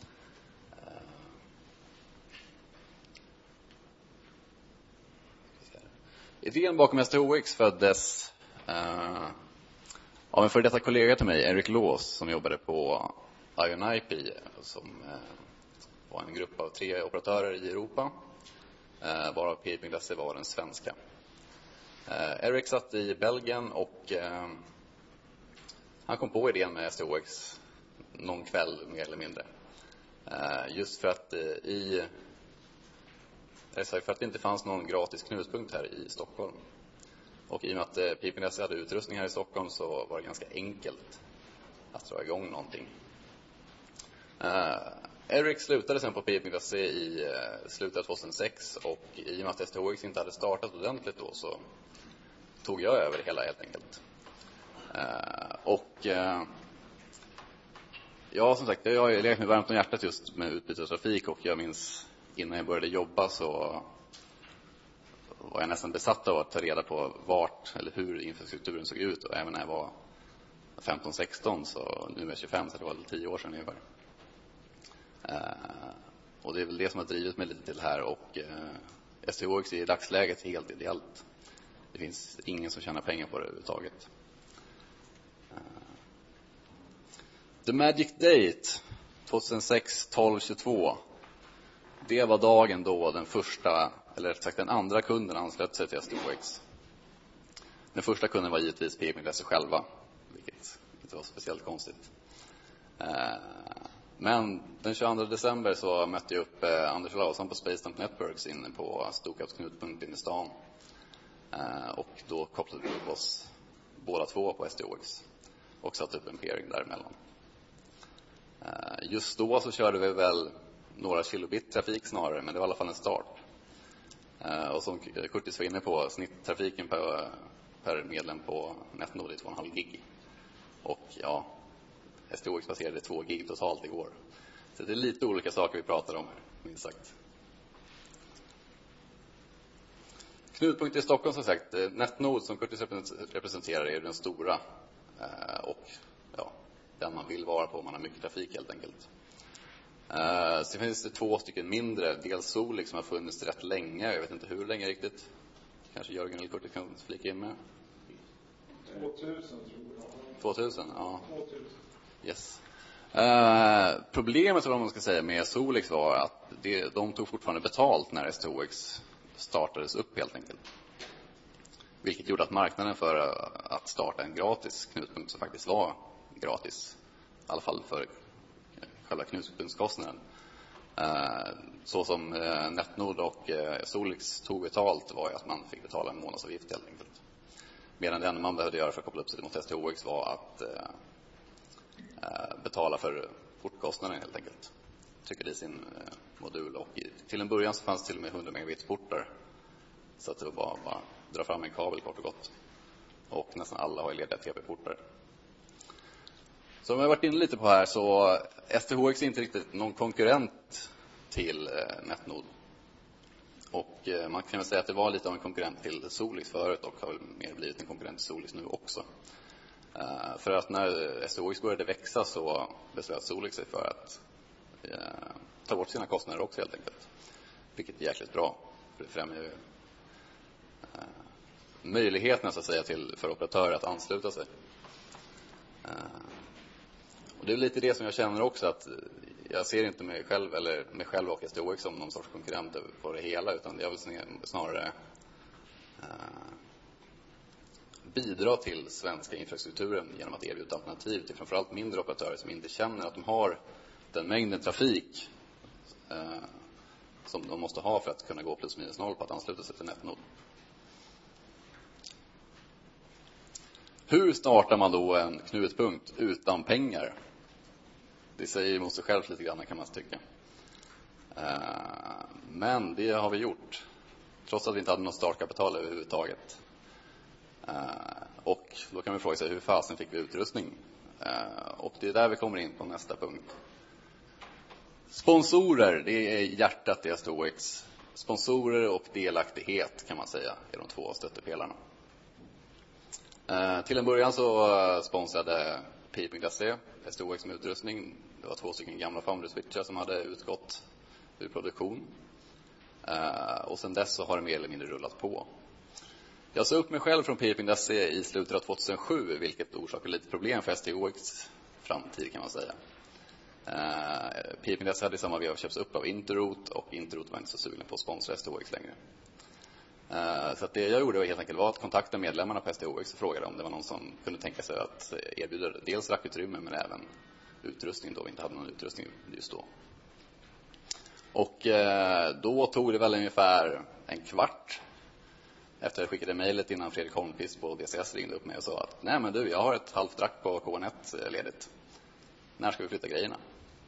Idén bakom STHX föddes av en före detta kollega till mig, Erik Lås, som jobbade på IONIP, som var en grupp av 3 operatörer i Europa, varav PIP.se var den svenska. Erik satt i Belgien och han kom på idén med STHX någon kväll mer eller mindre. Just för att för att det inte fanns någon gratis knutpunkt här i Stockholm. Och i och med att PIP.se hade utrustning här i Stockholm så var det ganska enkelt att dra igång någonting. Erik slutade sen på PIP.se i slutet av 2006 och i och med att STHX inte hade startat ordentligt då så tog jag över hela helt enkelt. Ja, som sagt, jag har legat mig varmt om hjärtat just med utbyte av trafik och jag minns innan jag började jobba så var jag nästan besatt av att ta reda på vart eller hur infrastrukturen såg ut. Och även när jag var 15-16, så nu är jag 25, så det var 10 år sedan ungefär. Och det är väl det som har drivit mig lite till här. Och STHX är i dagsläget helt ideellt. Det finns ingen som tjänar pengar på det överhuvudtaget. The Magic Date 2006-12-22. Det var dagen då den första, eller rätt sagt den andra kunden anslöt sig till STHX. Den första kunden var givetvis PIP.se själva, vilket inte var speciellt konstigt. Men den 22 december så mötte jag upp Anders Lausson på Space Dump Networks inne på Stokabs knutpunkt inne i stan. Och då kopplade vi upp oss båda två på STHX och satte upp en peering däremellan. Just då så körde vi väl några kilobit trafik snarare, men det var i alla fall en start. Och som Kurtis var inne på, snitttrafiken per medlem på NetNode är 2,5 gig. Och ja, STHX baserade 2 gig totalt igår. Så det är lite olika saker vi pratar om här, minst sagt. Knutpunkt i Stockholm, som sagt, NetNode som Kurtis representerar är den stora. Och ja, den man vill vara på om man har mycket trafik helt enkelt. Sen finns det 2 stycken mindre, dels Solix som har funnits rätt länge, jag vet inte hur länge riktigt. Kanske Jörgen eller Kurtis kan flika in med. 2000 tror jag. 2000, ja. 2000. Yes. Problemet, vad man ska säga, med Solix var att de tog fortfarande betalt när STHX startades upp helt enkelt. Vilket gjorde att marknaden för att starta en gratis knutpunkt som faktiskt var gratis, i alla fall för själva knutpunktskostnaden. Så som NetNode och Solix tog betalt var ju att man fick betala en månadsavgift helt enkelt. Medan det enda man behövde göra för att koppla upp sig mot STHX var att betala för portkostnaden helt enkelt. Tryckade i sin modul och till en början så fanns till och med 100 megabit portar. Så att det var bara dra fram en kabel kort och gott. Och nästan alla har lediga TP-portar. Så om jag har varit inne lite på här så STHX är inte riktigt någon konkurrent till NetNode. Och man kan väl säga att det var lite av en konkurrent till Solix förut och har väl mer blivit en konkurrent till Solix nu också. För att när STHX började växa så beslöt Solix sig för att ta bort sina kostnader också helt enkelt. Vilket är jäkligt bra. För det främjar ju möjligheterna så att säga för operatörer att ansluta sig. Och det är lite det som jag känner också, att jag ser inte mig själv och STHX som någon sorts konkurrent på det hela, utan jag vill snarare bidra till svenska infrastrukturen genom att erbjuda alternativ till framförallt mindre operatörer som inte känner att de har den mängden trafik som de måste ha för att kunna gå plus minus noll på att ansluta sig till NetNode. Hur startar man då en knutpunkt utan pengar? Det säger emot sig själv lite grann, kan man tycka. Men det har vi gjort. Trots att vi inte hade något startkapital överhuvudtaget. Och då kan vi fråga sig, hur fasen fick vi utrustning? Och det är där vi kommer in på nästa punkt. Sponsorer, det är hjärtat i STHX. Sponsorer och delaktighet, kan man säga, är de två stöttepelarna. Till en början så sponsrade Peeping.se STHX med utrustning. Det var 2 stycken gamla Foundry-switchar som hade utgått ur produktion. Och sen dess så har det mer eller mindre rullat på. Jag sa upp mig själv från Peeping.se i slutet av 2007, vilket orsakade lite problem för STHX framtid, kan man säga. Peeping.se hade i samma veva köpts upp av Interroot, och Interroot var inte så sugen på att sponsra STHX längre. Så att det jag gjorde var helt enkelt att kontakta medlemmarna på STHX och frågade om det var någon som kunde tänka sig att erbjuda dels rackutrymme men även utrustning, då vi inte hade någon utrustning just då. Och då tog det väl ungefär en kvart efter att jag skickade mejlet innan Fredrik Holmqvist på DCS ringde upp mig och sa att nej men du, jag har ett halvt rack på KN1 ledigt. När ska vi flytta grejerna?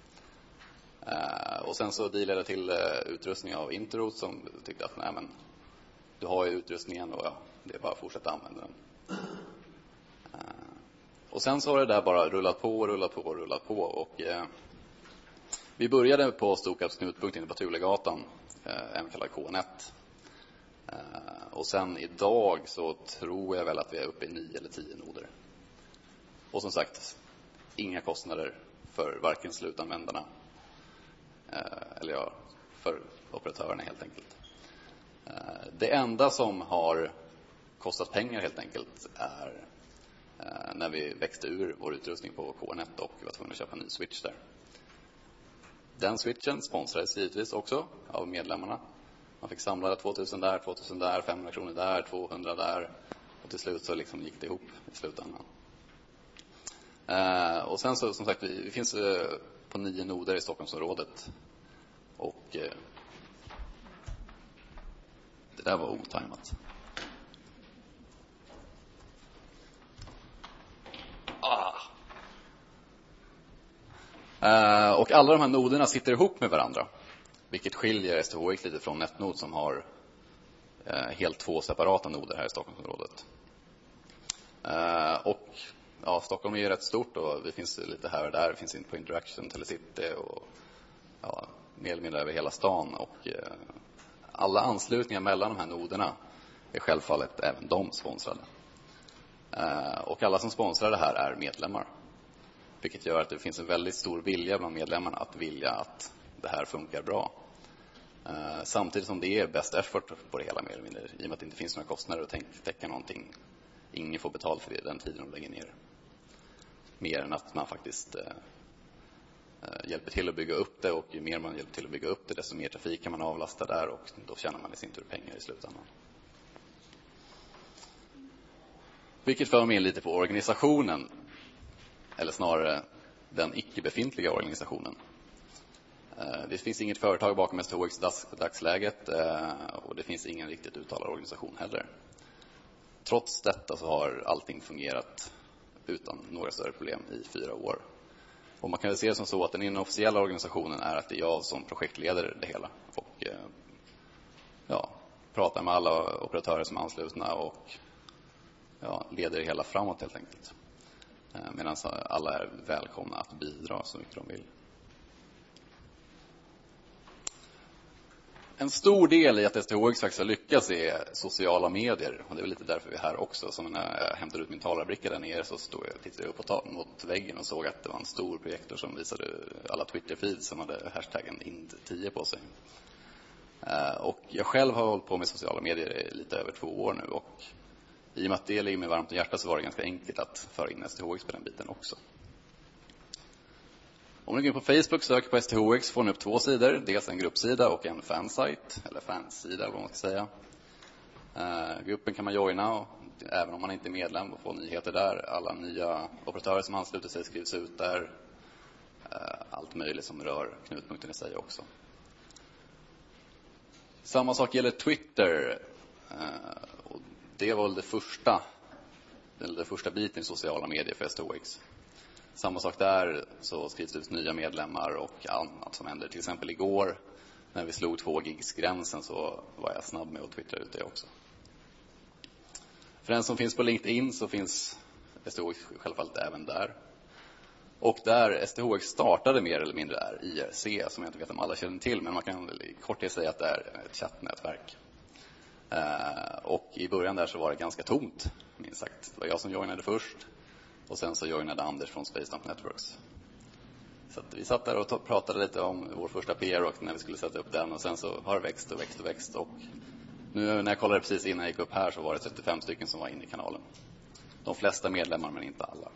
Och sen så dealade jag till utrustning av Interroot som tyckte att nej men du har ju utrustningen och det är bara att fortsätta använda den. Och sen så har det där bara rullat på. Och vi började på Storkaps knutpunkt inne på Tulegatan, även kallad KN1. Och sen idag så tror jag väl att vi är uppe i 9 eller 10 noder. Och som sagt, inga kostnader för varken slutanvändarna eller för operatörerna helt enkelt. Det enda som har kostat pengar helt enkelt är när vi växte ur vår utrustning på KN1 och vi var tvungna att köpa en ny switch där. Den switchen sponsrades givetvis också av medlemmarna. Man fick samla 2000 där, 2000 där, 500 kronor där, 200 där. Och till slut så liksom gick det ihop i slutändan. Och sen så som sagt, vi finns på 9 noder i Stockholmsområdet. Och det där var otajmat. Och alla de här noderna sitter ihop med varandra. Vilket skiljer STHX lite från NetNode som har helt 2 separata noder här i Stockholmsområdet. Och ja, Stockholm är ju rätt stort och det finns lite här och där. Det finns inte på Interaction, Telecity och ja, mer eller mindre över hela stan. Och alla anslutningar mellan de här noderna är självfallet även de sponsrade. Och alla som sponsrar det här är medlemmar. Vilket gör att det finns en väldigt stor vilja bland medlemmarna att vilja att det här funkar bra. Samtidigt som det är bäst effort på det hela mer eller mindre. I och med att det inte finns några kostnader att täcka någonting. Ingen får betalt för det, den tiden de lägger ner. Mer än att man faktiskt hjälper till att bygga upp det. Och ju mer man hjälper till att bygga upp det, desto mer trafik kan man avlasta där. Och då tjänar man i sin tur pengar i slutändan. Vilket för mig lite på organisationen. Eller snarare den icke-befintliga organisationen. Det finns inget företag bakom STHX dagsläget och det finns ingen riktigt uttalad organisation heller. Trots detta så har allting fungerat utan några större problem i 4 år. Och man kan väl se det som så att den inofficiella organisationen är att det är jag som projektledare det hela. Och ja, pratar med alla operatörer som är anslutna och ja, leder det hela framåt helt enkelt. Medan alla är välkomna att bidra så mycket de vill. En stor del i att STHX faktiskt har lyckats är sociala medier. Och det är väl lite därför vi är här också. Så när jag hämtade ut min talarbricka där nere så tittade jag upp mot väggen och såg att det var en stor projektor som visade alla Twitter-feeds som hade hashtaggen IND10 på sig. Och jag själv har hållit på med sociala medier i lite över 2 år nu. Och i och med att det ligger mig varmt om hjärtat så var det ganska enkelt att föra in STHX på den biten också. Om ni går in på Facebook, söker på STHX, får ni upp 2 sidor. Dels en gruppsida och en fansite, eller fansida vad man ska säga. Gruppen kan man joina, och även om man inte är medlem, och få nyheter där. Alla nya operatörer som ansluter sig skrivs ut där. Allt möjligt som rör knutpunkten i sig också. Samma sak gäller Twitter. Och det var väl det första den första biten i sociala medier för STHX. Samma sak där, så skrivs det ut nya medlemmar och annat som händer. Till exempel igår när vi slog 2 gigs-gränsen så var jag snabb med att twittra ut det också. För den som finns på LinkedIn så finns STHX självfallet även där. Och där STHX startade mer eller mindre är IRC, som jag inte vet om alla känner till, men man kan i korthet säga att det är ett chattnätverk. Och i början där så var det ganska tomt, minst sagt. Det var jag som joinade först och sen så joinade Anders från Spacedump Networks. Så att vi satt där och pratade lite om vår första PR och när vi skulle sätta upp den, och sen så har det växt och växt och växt. Och nu när jag kollade precis innan jag gick upp här så var det 35 stycken som var inne i kanalen. De flesta medlemmar men inte alla.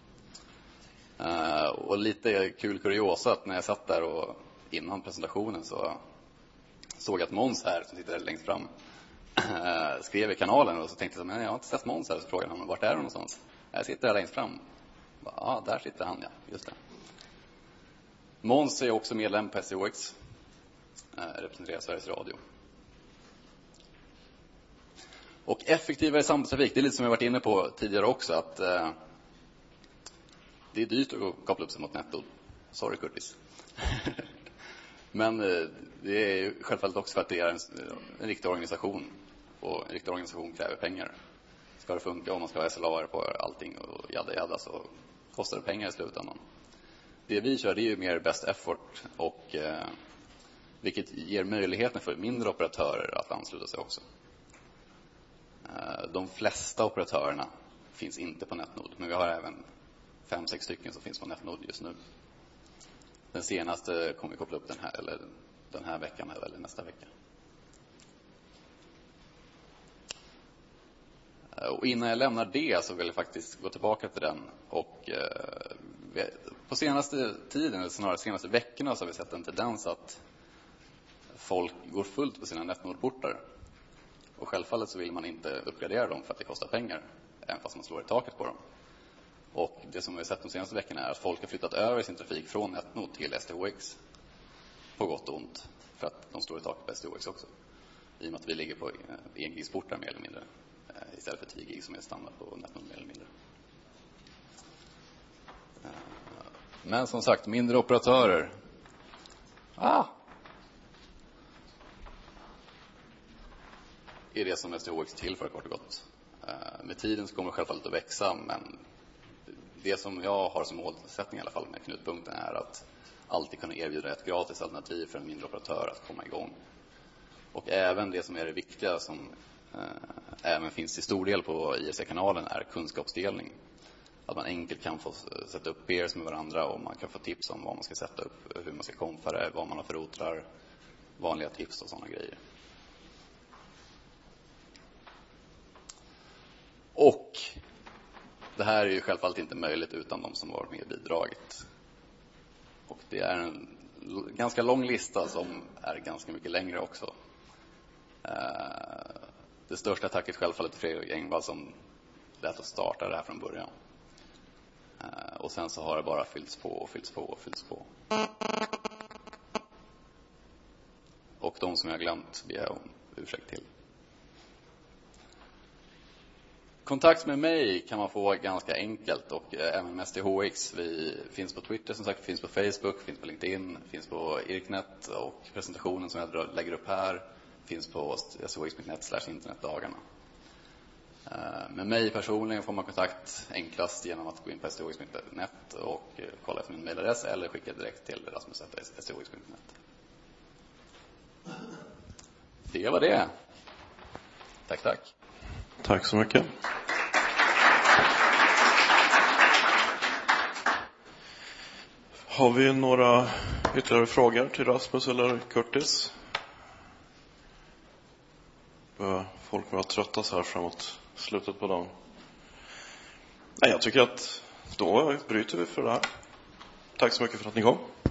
Och lite kul kuriosa att när jag satt där och innan presentationen så såg jag att Måns här som sitter längst fram skrev i kanalen, och så tänkte jag, men jag har inte sett Måns här, så frågade han, vart är du någonstans? Jag sitter där längst fram. Ja, där sitter han, ja, just det. Måns är också medlem på STHX, representerar Sveriges Radio. Och effektivare samtalstrafik, det är lite som jag varit inne på tidigare också, att det är dyrt att koppla upp sig mot Netnod. Sorry Curtis. Men det är självfallet också för att det är en riktig organisation. Och en riktig organisation kräver pengar. Ska det funka om man ska ha SLA på allting och jadda så kostar det pengar i slutändan. Det vi kör, det är ju mer best effort, och vilket ger möjligheten för mindre operatörer att ansluta sig också. De flesta operatörerna finns inte på Netnod, men vi har även 5-6 stycken som finns på Netnod just nu. Den senaste kommer vi koppla upp den här veckan eller nästa vecka. Och innan jag lämnar det så vill jag faktiskt gå tillbaka till den. Och på senaste tiden, eller snarare senaste veckorna, så har vi sett en tendens att folk går fullt på sina Netnod-portar. Och självfallet så vill man inte uppgradera dem för att det kostar pengar, även fast man slår i taket på dem. Och det som vi har sett de senaste veckorna är att folk har flyttat över sin trafik från Netnod till STHX. På gott och ont, för att de står i taket på STHX också. I och med att vi ligger på 1 gigs-portar mer eller mindre. Istället för 10 gig som är standard på Netnod mer eller mindre. Men som sagt, mindre operatörer. Är det som STHX till för, kort och gott. Med tiden så kommer det självfallet att växa, men det som jag har som målsättning i alla fall med knutpunkten är att alltid kunna erbjuda ett gratis alternativ för en mindre operatör att komma igång. Och även det som är det viktiga, som även finns till stor del på IRC-kanalen, är kunskapsdelning. Att man enkelt kan få sätta upp peers med varandra, och man kan få tips om vad man ska sätta upp, hur man ska konfa det, vad man har för routrar, vanliga tips och sådana grejer. Och det här är ju självfallet inte möjligt utan de som varit med i bidraget. Och det är en ganska lång lista som är ganska mycket längre också. Det största tacket självfallet till Fredrik Engvall som lät oss starta det här från början. Och sen så har det bara fyllts på och fyllts på och fyllts på. Och de som jag glömt ber jag om ursäkt till. Kontakt med mig kan man få ganska enkelt, och även med STHX. Vi finns på Twitter som sagt, finns på Facebook, finns på LinkedIn, finns på Irknet, och presentationen som jag lägger upp här finns på sthx.net/internetdagarna. Med mig personligen får man kontakt enklast genom att gå in på sthx.net och kolla efter min mailadress, eller skicka direkt till rasmus@sthx.net. Det var det. Tack. Tack så mycket. Har vi några ytterligare frågor till Rasmus eller Curtis? Börjar folk vara trötta så här framåt slutet på dagen? Nej, jag tycker att då bryter vi för det här. Tack så mycket för att ni kom.